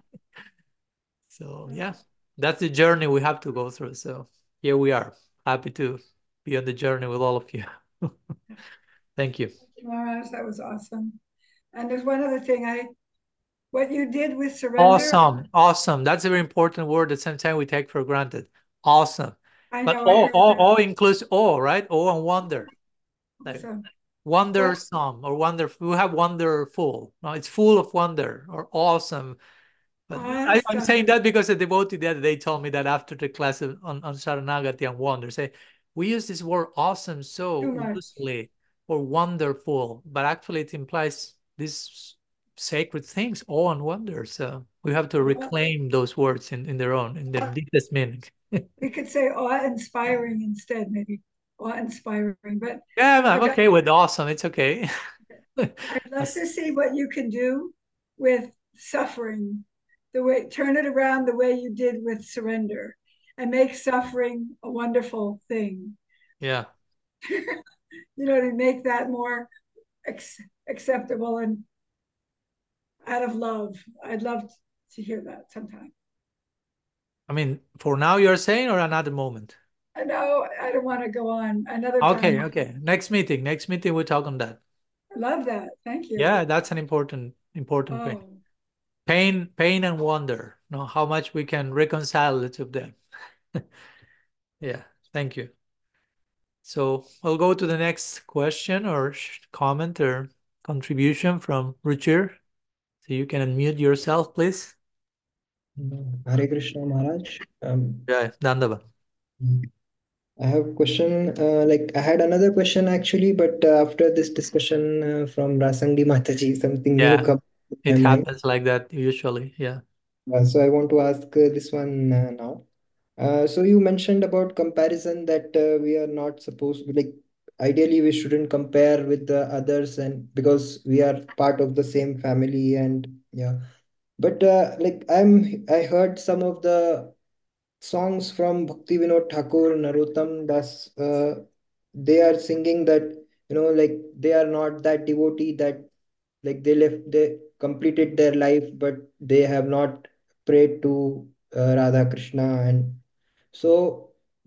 So yeah, that's the journey we have to go through. So here we are, happy to be on the journey with all of you. Thank you. Thank you, Maharaj. That was awesome. And there's one other thing, what you did with surrender. Awesome. That's a very important word that sometimes we take for granted. Awesome. I But know. awe includes awe, right? Awe and wonder. Like Awesome. wondersome or wonderful. We have wonderful. No, it's full of wonder or awesome. But I'm saying that because a devotee the other day told me that after the class on Sharanagati and wonder, say, we use this word awesome so loosely or wonderful, but actually it implies these sacred things, awe and wonder. So we have to reclaim those words in their deepest meaning. We could say awe-inspiring instead, maybe awe-inspiring. But yeah, I'm okay with awesome. It's okay. I'd love to see what you can do with suffering, turn it around the way you did with surrender and make suffering a wonderful thing. Yeah. To make that more acceptable and out of love. I'd love to hear that sometime. I mean, for now you're saying, or another moment? No, I don't want to go on another time. Okay. Next meeting we'll talk on that. Love that. Thank you. Yeah, that's an important point. Oh, Pain and wonder. How much we can reconcile the two of them. Yeah, thank you. So I'll go to the next question or comment or contribution from Ruchir. So you can unmute yourself, please. Hare Krishna Maharaj. Yeah, Dandava. I have question. Like I had another question actually, but after this discussion from Rasangdi Mataji, something new Yeah, come to it my mind. happens like that usually. Yeah. So I want to ask this one now. So you mentioned about comparison that we are not supposed to like. Ideally, we shouldn't compare with the others, and because we are part of the same family, and yeah. But like I heard some of the songs from Bhakti Vinod Thakur, Narottam Das, they are singing that, like they are not that devotee that like they completed their life, but they have not prayed to Radha Krishna. And so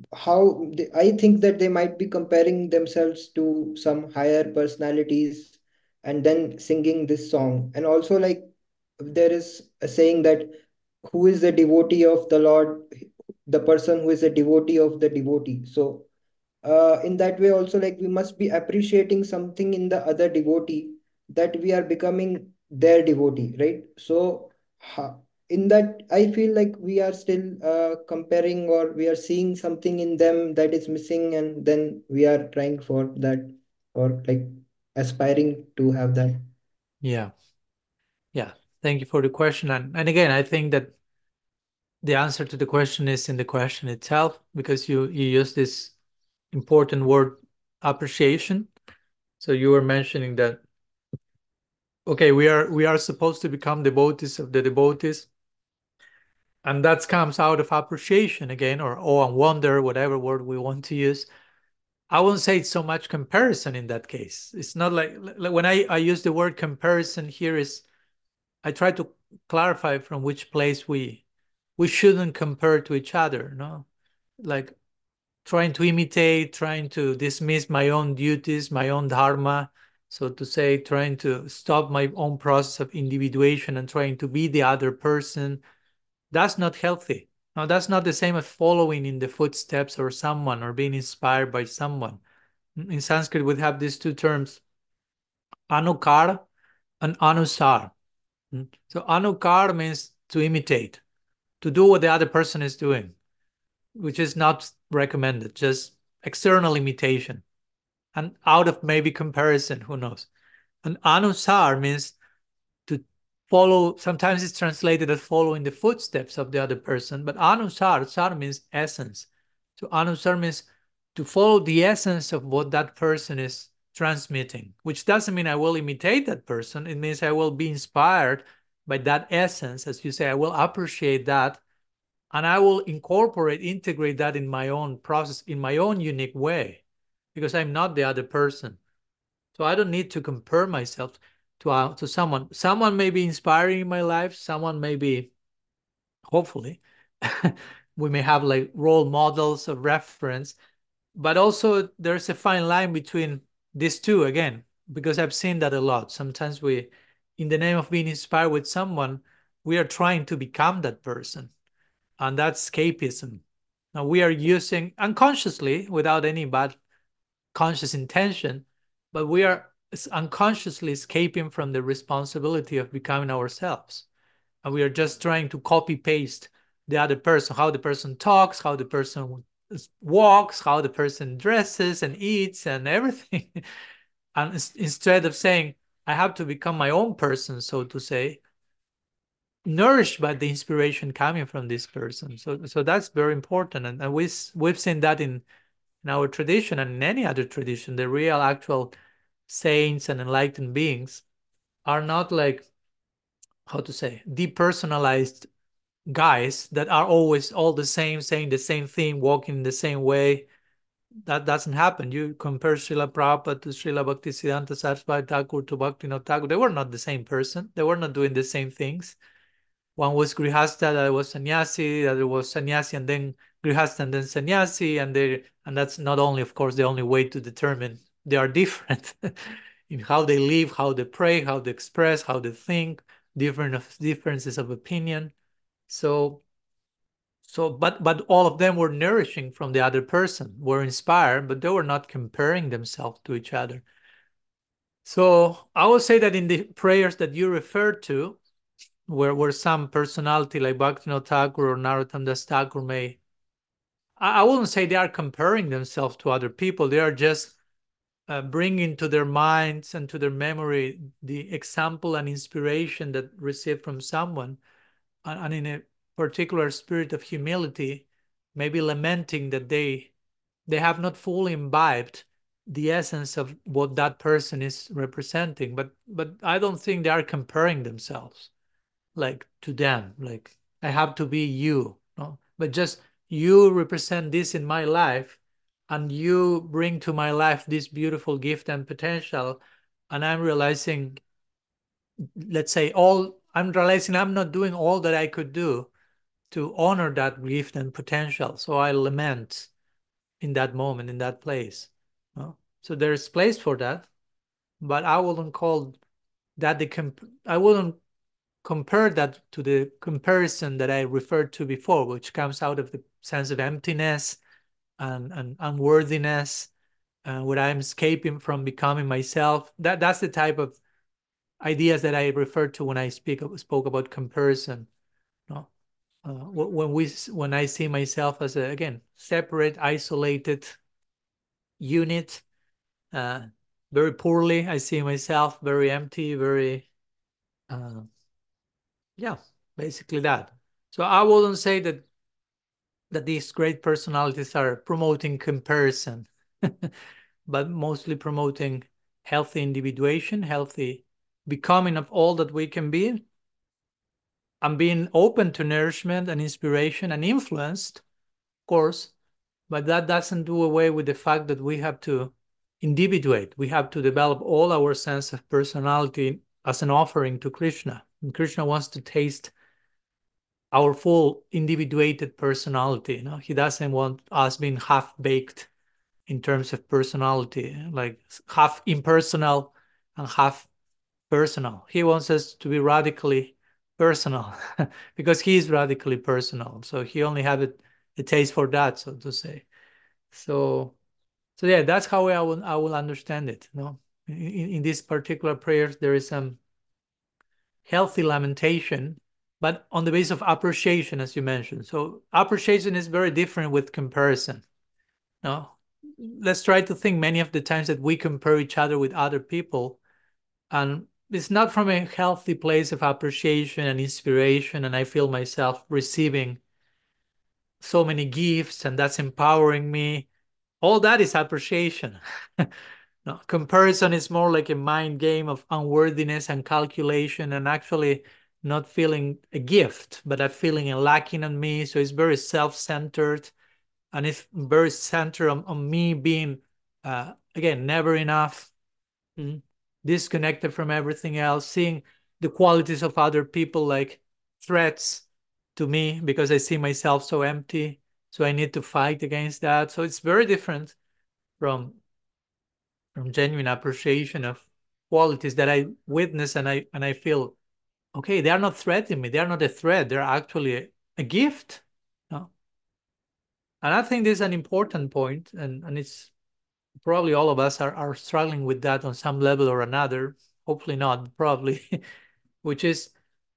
I think that they might be comparing themselves to some higher personalities and then singing this song. And also like there is a saying that who is the devotee of the Lord? The person who is a devotee of the devotee. So in that way also like we must be appreciating something in the other devotee, that we are becoming their devotee, right? So in that I feel like we are still comparing, or we are seeing something in them that is missing, and then we are trying for that, or like aspiring to have that. Yeah. Yeah. Thank you for the question. And again, I think that the answer to the question is in the question itself, because you use this important word appreciation. So you were mentioning that, okay, we are supposed to become devotees of the devotees, and that comes out of appreciation again, or awe and wonder, whatever word we want to use. I won't say it's so much comparison in that case. It's not like when I use the word comparison here, is I try to clarify from which place we shouldn't compare to each other, no? Like trying to imitate, trying to dismiss my own duties, my own dharma, so to say, trying to stop my own process of individuation and trying to be the other person. That's not healthy. Now, that's not the same as following in the footsteps of someone or being inspired by someone. In Sanskrit, we have these two terms, anukar and anusar. So anukar means to imitate, to do what the other person is doing, which is not recommended, just external imitation. And out of maybe comparison, who knows? And anusar means to follow. Sometimes it's translated as following the footsteps of the other person, but anusar, sar means essence. So anusar means to follow the essence of what that person is transmitting, which doesn't mean I will imitate that person. It means I will be inspired by that essence. As you say, I will appreciate that, and I will integrate that in my own process, in my own unique way, because I'm not the other person. So I don't need to compare myself to someone. Someone may be inspiring in my life. Someone may be, hopefully, we may have like role models of reference. But also there's a fine line between these two again, because I've seen that a lot. Sometimes we, in the name of being inspired with someone, we are trying to become that person. And that's escapism. Now we are using unconsciously, without any bad conscious intention, but we are unconsciously escaping from the responsibility of becoming ourselves. And we are just trying to copy paste the other person, how the person talks, how the person walks, how the person dresses and eats and everything. And instead of saying, I have to become my own person, so to say, nourished by the inspiration coming from this person. So that's very important. And we've seen that in our tradition and in any other tradition. The real actual saints and enlightened beings are not like, how to say, depersonalized guys that are always all the same, saying the same thing, walking the same way. That doesn't happen. You compare Srila Prabhupada to Srila Bhaktisiddhanta Saraswati Thakur to Bhaktivinoda Thakur. They were not the same person. They were not doing the same things. One was Grihastha, that was sannyasi, the other was sannyasi and then Grihastha and then sannyasi, and that's not only, of course, the only way to determine they are different. in how they live, how they pray, how they express, how they think, differences of opinion. But all of them were nourishing from the other person, were inspired, but they were not comparing themselves to each other. So I would say that in the prayers that you referred to, where some personality like Bhaktivinoda Thakur or Narottam Das Thakur may, I wouldn't say they are comparing themselves to other people. They are just bringing to their minds and to their memory the example and inspiration that received from someone, and in a particular spirit of humility, maybe lamenting that they have not fully imbibed the essence of what that person is representing. But I don't think they are comparing themselves like to them, like I have to be you, no? But just you represent this in my life, and you bring to my life this beautiful gift and potential, and I'm realizing, let's say, I'm realizing I'm not doing all that I could do to honor that gift and potential. So I lament in that moment, in that place. No? So there's place for that, but I wouldn't call that I wouldn't compare that to the comparison that I referred to before, which comes out of the sense of emptiness and unworthiness, where I'm escaping from becoming myself. That's the type of ideas that I refer to when I spoke about comparison. No? When I see myself as a, again, separate, isolated unit, very poorly. I see myself very empty, very, yeah, basically that. So I wouldn't say that these great personalities are promoting comparison, but mostly promoting healthy individuation, healthy becoming of all that we can be, and being open to nourishment and inspiration and influenced, of course, but that doesn't do away with the fact that we have to individuate. We have to develop all our sense of personality as an offering to Krishna. And Krishna wants to taste our full individuated personality. He doesn't want us being half-baked in terms of personality, like half impersonal and half personal. He wants us to be radically personal because he is radically personal. So he only have a taste for that, so to say. So yeah, that's how I will understand it. In this particular prayers, there is some healthy lamentation, but on the basis of appreciation, as you mentioned. So appreciation is very different with comparison. No, let's try to think many of the times that we compare each other with other people, and it's not from a healthy place of appreciation and inspiration, and I feel myself receiving so many gifts, and that's empowering me. All that is appreciation. No, comparison is more like a mind game of unworthiness and calculation, and actually not feeling a gift, but a feeling a lacking on me. So it's very self-centered, and it's very centered on me being, again, never enough, disconnected from everything else, seeing the qualities of other people like threats to me because I see myself so empty. So I need to fight against that. So it's very different from genuine appreciation of qualities that I witness, and I feel, okay, they are not threatening me. They are not a threat. They're actually a gift. No? And I think this is an important point, and it's probably all of us are struggling with that on some level or another. Hopefully not, but probably, which is,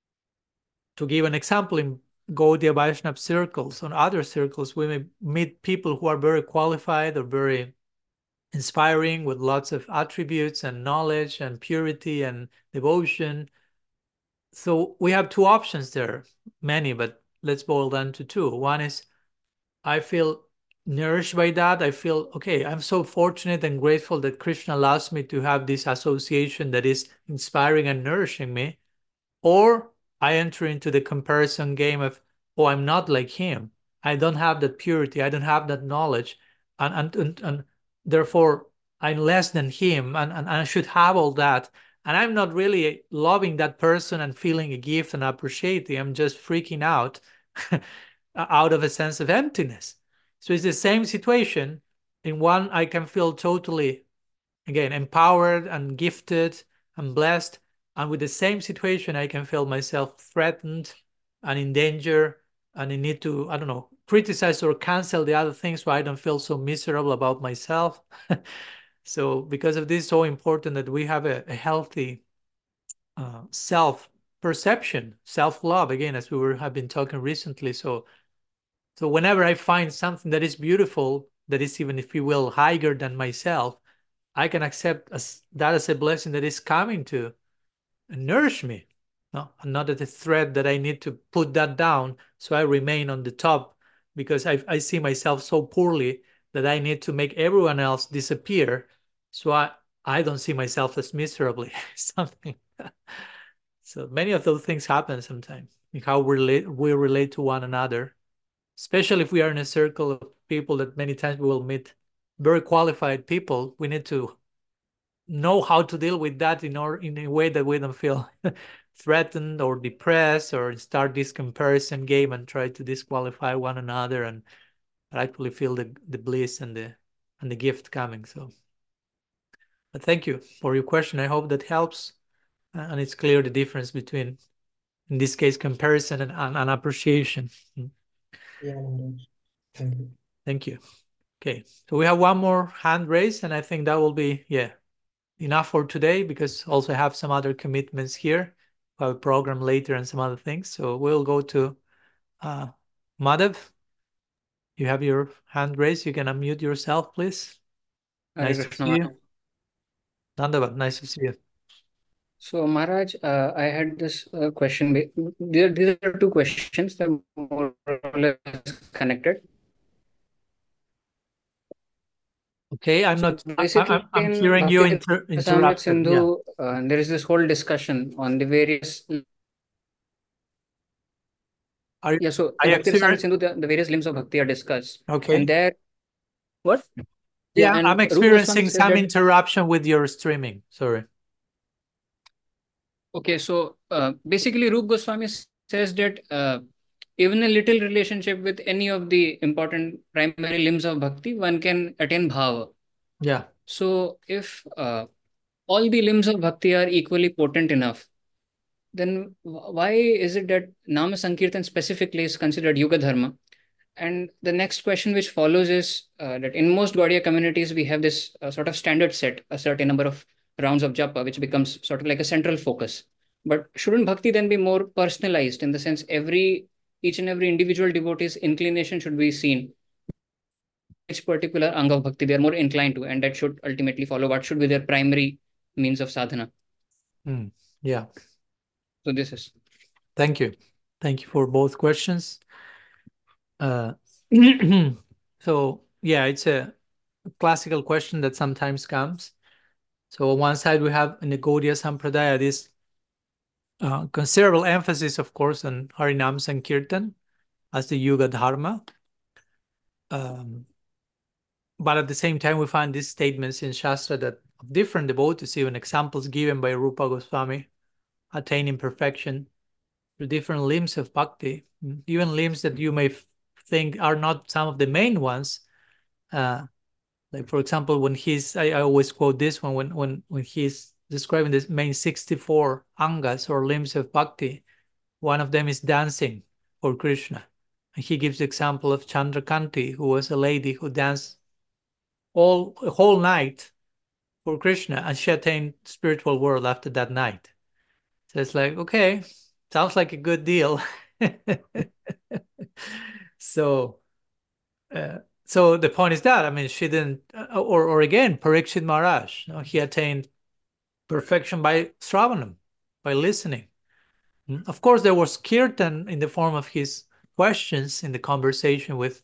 to give an example, in Gaudiya Vaishnava circles, on other circles, we may meet people who are very qualified or very inspiring with lots of attributes and knowledge and purity and devotion. So we have two options there, many, but let's boil down to two. One is I feel nourished by that. I feel, okay, I'm so fortunate and grateful that Krishna allows me to have this association that is inspiring and nourishing me. Or I enter into the comparison game of, oh, I'm not like him. I don't have that purity. I don't have that knowledge. And therefore, I'm less than him. And I should have all that. And I'm not really loving that person and feeling a gift and appreciating. I'm just freaking out out of a sense of emptiness. So it's the same situation. In one, I can feel totally again, empowered and gifted and blessed. And with the same situation, I can feel myself threatened and in danger, and I need to, I don't know, criticize or cancel the other things so I don't feel so miserable about myself. So because of this, it's so important that we have a healthy self-perception, self-love, again, as have been talking recently. So whenever I find something that is beautiful, that is even, if you will, higher than myself, I can accept that as a blessing that is coming to nourish me. No, and not as a threat that I need to put that down so I remain on the top, because I see myself so poorly that I need to make everyone else disappear so I don't see myself as miserably. Something. So many of those things happen sometimes in how we relate to one another, especially if we are in a circle of people that many times we will meet very qualified people. We need to know how to deal with that in a way that we don't feel threatened or depressed or start this comparison game and try to disqualify one another, and actually feel the bliss and the gift coming. So, but thank you for your question. I hope that helps, and it's clear the difference between, in this case, comparison and appreciation. Yeah, Maharaj. Thank you. Thank you. Okay, so we have one more hand raised, and I think that will be, yeah, enough for today, because also I have some other commitments here. I have a program later and some other things. So we'll go to Madhav. You have your hand raised. You can unmute yourself, please. Hare Nice to Krishna see Maharaj. you. Nandavad, nice to see you. So Maharaj, I had this question. These are two questions that are more or less connected. Okay, I'm So not. basically, I'm in hearing you Bhakti Rasamrita interrupted. Yeah. Sindhu, there is this whole discussion on the various. Are Yeah, so are in you Bhakti Rasamrita experiencing? Sindhu, the various limbs of bhakti are discussed, and Okay. there, what? Yeah, Yeah, I'm and Rupa Goswami experiencing says some that. interruption with your streaming. Sorry. Okay, so basically, Rupa Goswami says that even a little relationship with any of the important primary limbs of bhakti, one can attain bhava. Yeah. So, if all the limbs of bhakti are equally potent enough, then why is it that Nama Sankirtan specifically is considered Yuga Dharma? And the next question which follows is that in most Gaudiya communities, we have this sort of standard set, a certain number of rounds of japa, which becomes sort of like a central focus. But shouldn't bhakti then be more personalized, in the sense each and every individual devotee's inclination should be seen, which particular anga of bhakti they are more inclined to, and that should ultimately follow what should be their primary means of sadhana. Yeah. So this is. Thank you. Thank you for both questions. So yeah, it's a classical question that sometimes comes. So on one side, we have in the Gaudiya Sampradaya this considerable emphasis, of course, on Harinam Sankirtan as the Yuga Dharma. But at the same time, we find these statements in Shastra that of different devotees, even examples given by Rupa Goswami, attaining perfection through different limbs of bhakti, even limbs that you may think are not some of the main ones. Like, for example, when I always quote this one, when he's describing the main 64 angas or limbs of bhakti, one of them is dancing for Krishna. And he gives the example of Chandrakanti, who was a lady who danced a whole night for Krishna, and she attained spiritual world after that night. So it's like, okay, sounds like a good deal. So, so the point is that, I mean, she didn't, or again, Parikshit Maharaj, he attained perfection by Sravanam, by listening. Of course, there was kirtan in the form of his questions in the conversation with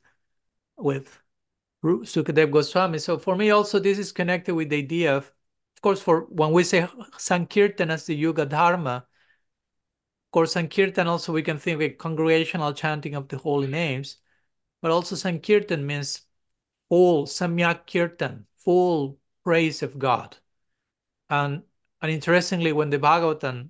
Sukadev Goswami. So for me, also, this is connected with the idea of course, for when we say Sankirtan as the Yuga Dharma, of course, Sankirtan also we can think of congregational chanting of the holy names, but also Sankirtan means full Samyak Kirtan, full praise of God. And interestingly, when the Bhagavatam,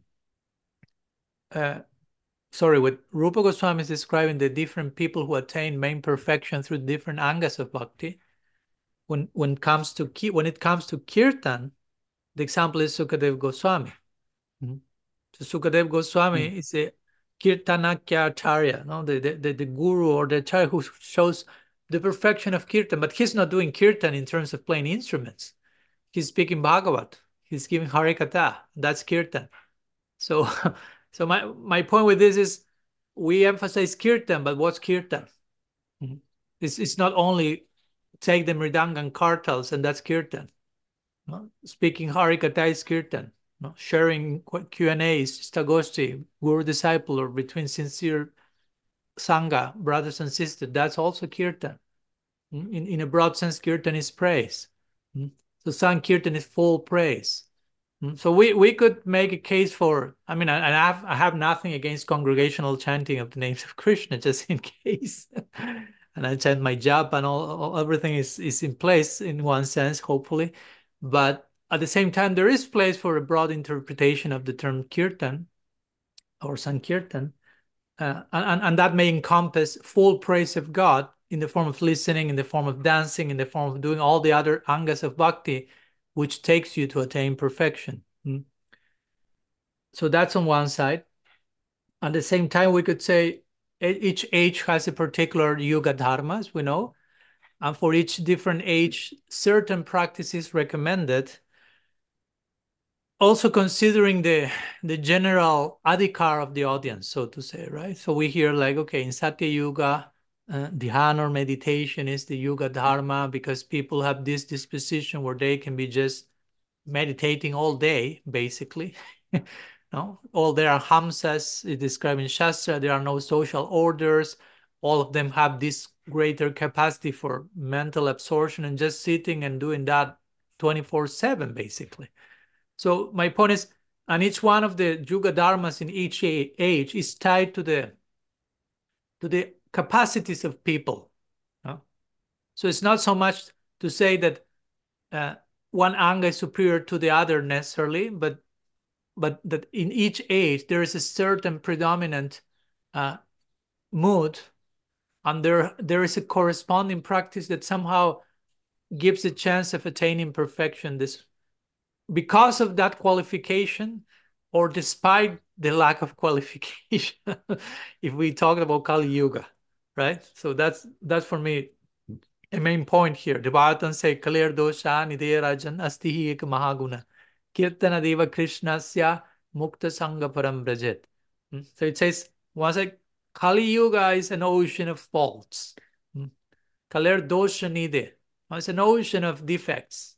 with Rupa Goswami is describing the different people who attain main perfection through different angas of bhakti, when it comes to kirtan, the example is Sukadev Goswami. So Sukadev Goswami is a Kirtanakya Acharya, no? the guru or the acharya who shows the perfection of kirtan, but he's not doing kirtan in terms of playing instruments. He's speaking Bhagavat. He's giving Harikatha. That's kirtan. So, so my point with this is we emphasize kirtan, but what's kirtan? It's not only take the mridangam kartals and that's kirtan. No? Speaking Harikatha is kirtan. No? Sharing Q&As, stagosti, guru disciple, or between sincere sangha, brothers and sisters, that's also kirtan. In a broad sense, kirtan is praise. So Sankirtan is full praise. So we could make a case for, I mean, I have nothing against congregational chanting of the names of Krishna, just in case. And I chant my japa and all everything is in place in one sense, hopefully. But at the same time, there is place for a broad interpretation of the term kirtan or Sankirtan. And that may encompass full praise of God in the form of listening, in the form of dancing, in the form of doing all the other angas of bhakti, which takes you to attain perfection. So that's on one side. At the same time, we could say each age has a particular yuga dharma, as we know. And for each different age, certain practices recommended. Also considering the general adhikar of the audience, so to say, right? So we hear like, okay, in Satya Yuga, dhyana or meditation is the yuga dharma because people have this disposition where they can be just meditating all day, basically. No, all there are hamsas described in Shastra. There are no social orders. All of them have this greater capacity for mental absorption and just sitting and doing that 24/7, basically. So my point is, and each one of the yuga dharmas in each age is tied to the capacities of people. No? So it's not so much to say that one anga is superior to the other necessarily, but that in each age there is a certain predominant mood, and there is a corresponding practice that somehow gives a chance of attaining perfection. This because of that qualification, or despite the lack of qualification, if we talk about Kali Yuga, right? So that's for me a main point here. The Bhagavatam say, Kalir dosha nidhe rajan asti ek mahaguna. Kirtana deva krishnasya mukta sangha param brajet. So it says, once like Kali Yuga is an ocean of faults. Kalir dosha nidhe. It's an ocean of defects.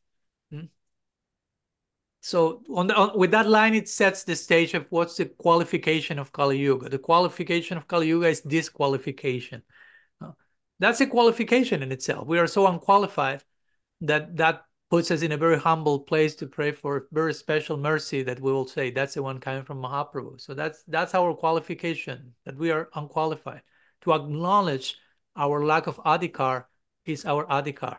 So with that line, it sets the stage of what's the qualification of Kali Yuga. The qualification of Kali Yuga is disqualification. That's a qualification in itself. We are so unqualified that puts us in a very humble place to pray for very special mercy that we will say that's the one coming from Mahaprabhu. So that's our qualification, that we are unqualified. To acknowledge our lack of adhikar is our adhikar.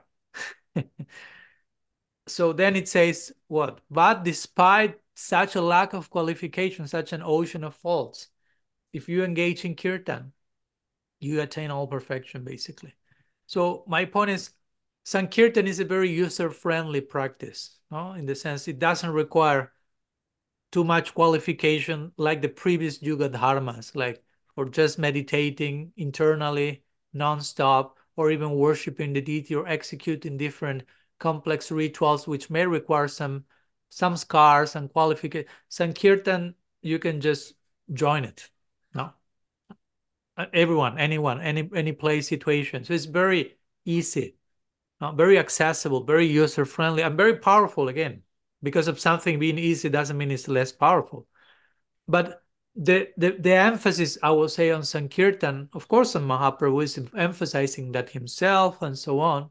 So then it says what? But despite such a lack of qualification, such an ocean of faults, if you engage in kirtan, you attain all perfection, basically. So my point is, Sankirtan is a very user-friendly practice, no? In the sense it doesn't require too much qualification like the previous Yuga dharmas, like for just meditating internally, non-stop, or even worshiping the deity or executing different complex rituals which may require some scars and qualification. Sankirtan, you can just join it. No, everyone, anyone, any place, situation. So it's very easy, very accessible, very user friendly, and very powerful. Again, because of something being easy doesn't mean it's less powerful. But the emphasis, I will say, on Sankirtan, of course, on Mahaprabhu is emphasizing that himself and so on.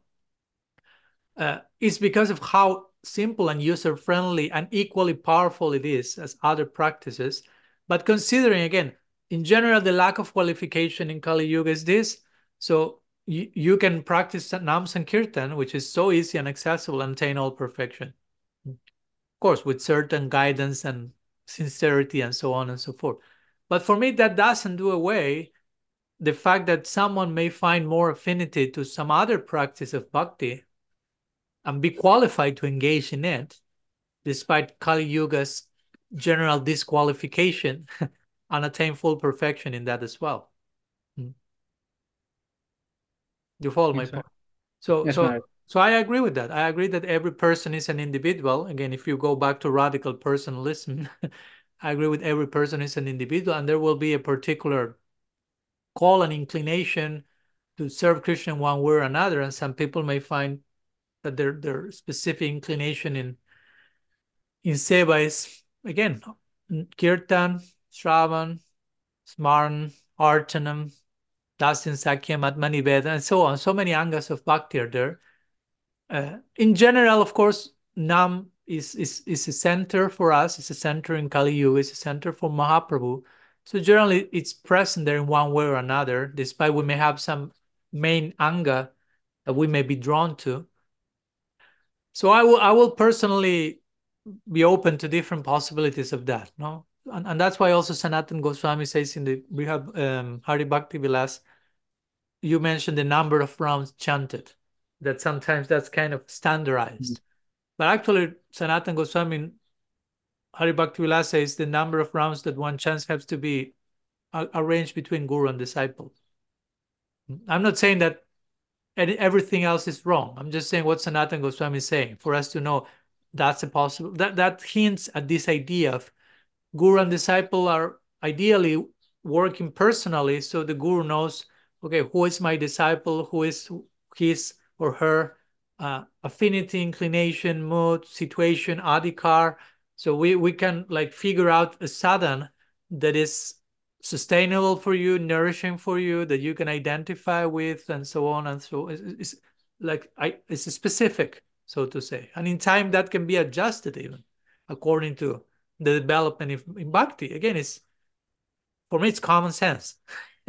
Is because of how simple and user-friendly and equally powerful it is as other practices. But considering, again, in general, the lack of qualification in Kali Yuga is this. So you can practice Nam Sankirtan, which is so easy and accessible, and attain all perfection. Of course, with certain guidance and sincerity and so on and so forth. But for me, that doesn't do away the fact that someone may find more affinity to some other practice of bhakti, and be qualified to engage in it, despite Kali Yuga's general disqualification, and attain full perfection in that as well. You follow my point? So I agree with that. I agree that every person is an individual. Again, if you go back to radical personalism, I agree with every person is an individual, and there will be a particular call and inclination to serve Krishna in one way or another. And some people may find that their specific inclination in seva is, again, kirtan, shravan, smaran, artanam, dasin, sakyam, atmaniveda, and so on. So many angas of bhakti are there. In general, of course, Nam is a center for us. It's a center in Kali Yuga. It's a center for Mahaprabhu. So generally, it's present there in one way or another, despite we may have some main anga that we may be drawn to. So I will personally be open to different possibilities of that, no? And that's why also Sanatan Goswami says we have Hari Bhakti Vilas, you mentioned the number of rounds chanted, that sometimes that's kind of standardized. But actually, Sanatan Goswami, Hari Bhakti Vilas says the number of rounds that one chants has to be arranged between guru and disciple. I'm not saying that everything else is wrong. I'm just saying what Sanatan Goswami is saying for us to know that's a possible, that hints at this idea of guru and disciple are ideally working personally, so the guru knows, okay, who is my disciple, who is his or her affinity, inclination, mood, situation, adhikar. So we can like figure out a sadhana that is sustainable for you, nourishing for you, that you can identify with, and so on. And so it's specific, so to say. And in time that can be adjusted even according to the development in bhakti. Again, for me, it's common sense.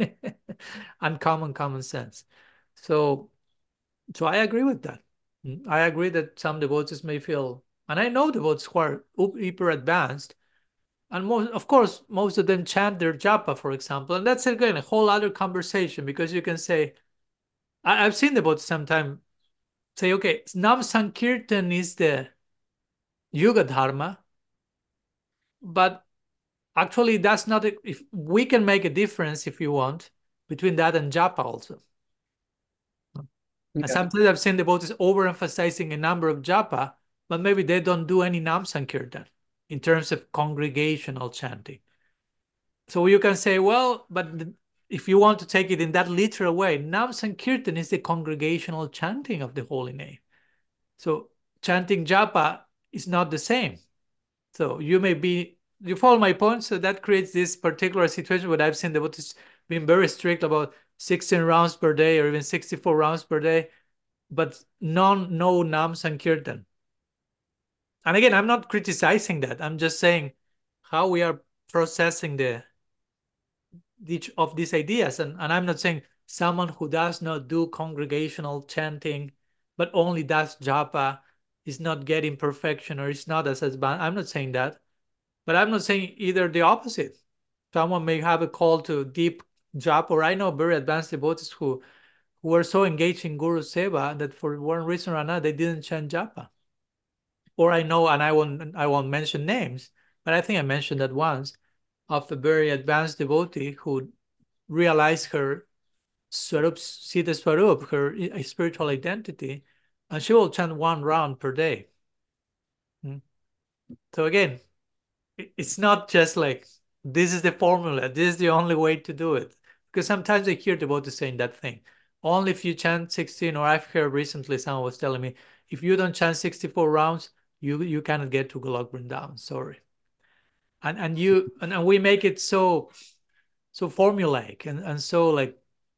Uncommon common sense. So I agree with that. I agree that some devotees may feel, and I know devotees who are hyper advanced, and of course, most of them chant their japa, for example, and that's again a whole other conversation, because you can say, I've seen devotees sometimes say, okay, Nam Sankirtan is the Yuga Dharma, but actually that's not, if we can make a difference, if you want, between that and japa also. And sometimes I've seen devotees overemphasizing a number of japa, but maybe they don't do any Nam Sankirtan in terms of congregational chanting. So you can say, well, but if you want to take it in that literal way, Nam Sankirtan is the congregational chanting of the holy name. So chanting japa is not the same. So you follow my point? So that creates this particular situation where I've seen devotees being very strict about 16 rounds per day or even 64 rounds per day, but no Nam Sankirtan. And again, I'm not criticizing that. I'm just saying how we are processing each of these ideas. And I'm not saying someone who does not do congregational chanting, but only does japa, is not getting perfection or is not as advanced. I'm not saying that. But I'm not saying either the opposite. Someone may have a call to deep japa, or I know very advanced devotees who were so engaged in Guru Seva that for one reason or another they didn't chant japa. Or I know, and I won't mention names, but I think I mentioned that once, of a very advanced devotee who realized her Swarup, Sita Swarup, her spiritual identity, and she will chant one round per day. So again, it's not just like, this is the formula, this is the only way to do it. Because sometimes I hear devotees saying that thing. Only if you chant 16, or I've heard recently someone was telling me, if you don't chant 64 rounds, you cannot get to Golok Vrindavan, sorry. And we make it so formulaic and so like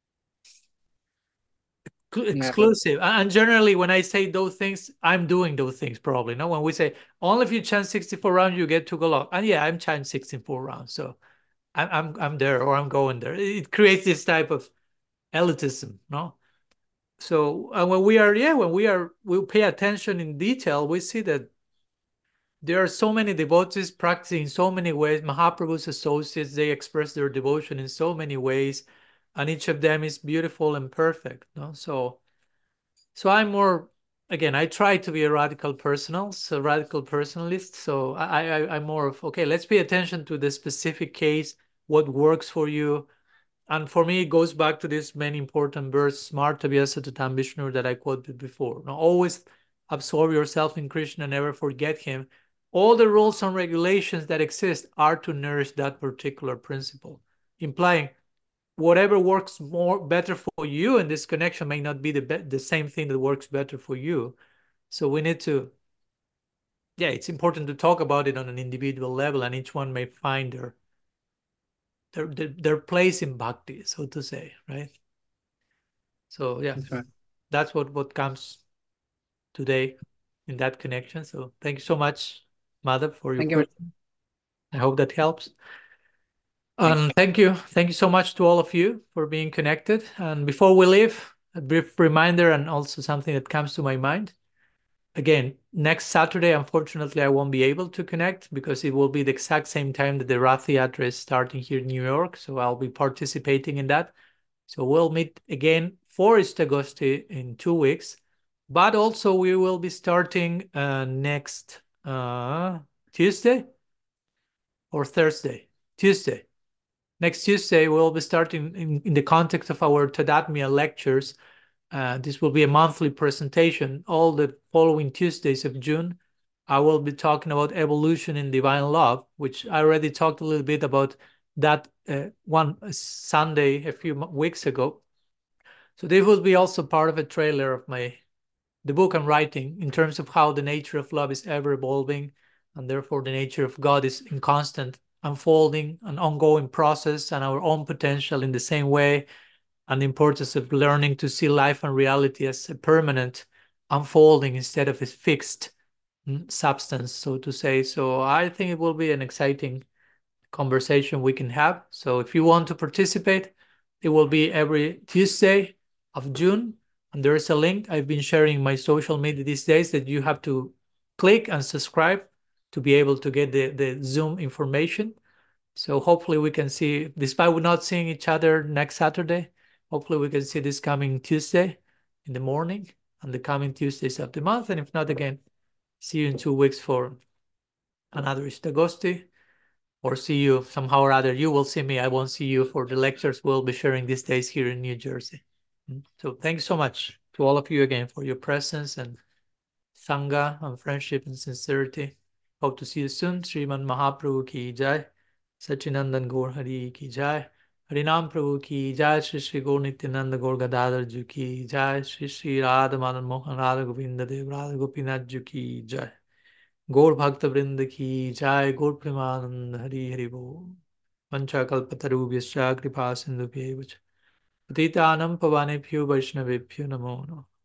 exclusive. And generally, when I say those things, I'm doing those things probably. No, when we say only if you chant 64 rounds, you get to Golok. And yeah, I'm chanting 64 rounds, so I'm there, or I'm going there. It creates this type of elitism, no? So when we pay attention in detail, we see that there are so many devotees practicing in so many ways. Mahaprabhu's associates, they express their devotion in so many ways, and each of them is beautiful and perfect. No? So I'm more again, I try to be a radical personalist. So I'm more of, okay, let's pay attention to the specific case, what works for you. And for me, it goes back to this main important verse, Smart Tatam Vishnu, that I quoted before. Now, always absorb yourself in Krishna, never forget him. All the rules and regulations that exist are to nourish that particular principle, implying whatever works better for you in this connection may not be the same thing that works better for you. So we need to, yeah, it's important to talk about it on an individual level, and each one may find their place in bhakti, so to say, right? So yeah, That's right. that's what comes today in that connection. So thank you so much, Madhav, for your Thank you. question. I hope that helps. Thanks. And thank you so much to all of you for being connected. And before we leave, a brief reminder and also something that comes to my mind. Again, next Saturday, unfortunately, I won't be able to connect because it will be the exact same time that the Rath Yatra is starting here in New York. So I'll be participating in that. So we'll meet again for Istagosti in 2 weeks. But also we will be starting next Tuesday or Thursday? Tuesday. Next Tuesday, we'll be starting in the context of our Tadatmya lectures. This will be a monthly presentation. All the following Tuesdays of June, I will be talking about evolution in divine love, which I already talked a little bit about that one Sunday a few weeks ago. So this will be also part of a trailer of the book I'm writing in terms of how the nature of love is ever evolving, and therefore the nature of God is in constant unfolding, an ongoing process, and our own potential in the same way, and the importance of learning to see life and reality as a permanent unfolding instead of a fixed substance, so to say. So I think it will be an exciting conversation we can have. So if you want to participate, it will be every Tuesday of June. And there is a link I've been sharing in my social media these days that you have to click and subscribe to be able to get the Zoom information. So hopefully we can see, despite we're not seeing each other next Saturday, hopefully we can see this coming Tuesday in the morning and the coming Tuesdays of the month. And if not, again, see you in 2 weeks for another Istagosti, or see you somehow or other. You will see me. I won't see you for the lectures we'll be sharing these days here in New Jersey. So thank you so much to all of you again for your presence and Sangha and friendship and sincerity. Hope to see you soon. Sriman Mahaprabhu ki jai. Sachinandan Gaur Hari ki jai. Harinam Prabhu ki jai. Shri Shri Gaur Nityananda Gaur Gadadhar Ju ki jai. Shri Shri Radha Madan Mohan Radha Govinda Dev Radha Gopinath Ju ki jai. गौर भक्त वृंद की जय गौर प्रेमानंद हरि हरि बोल वंशाकल्पतरुभ्यश्च कृपा सिंधुभ्यैव च पतितानं पवनेभ्यो वैष्णवेभ्यो नमो नमः।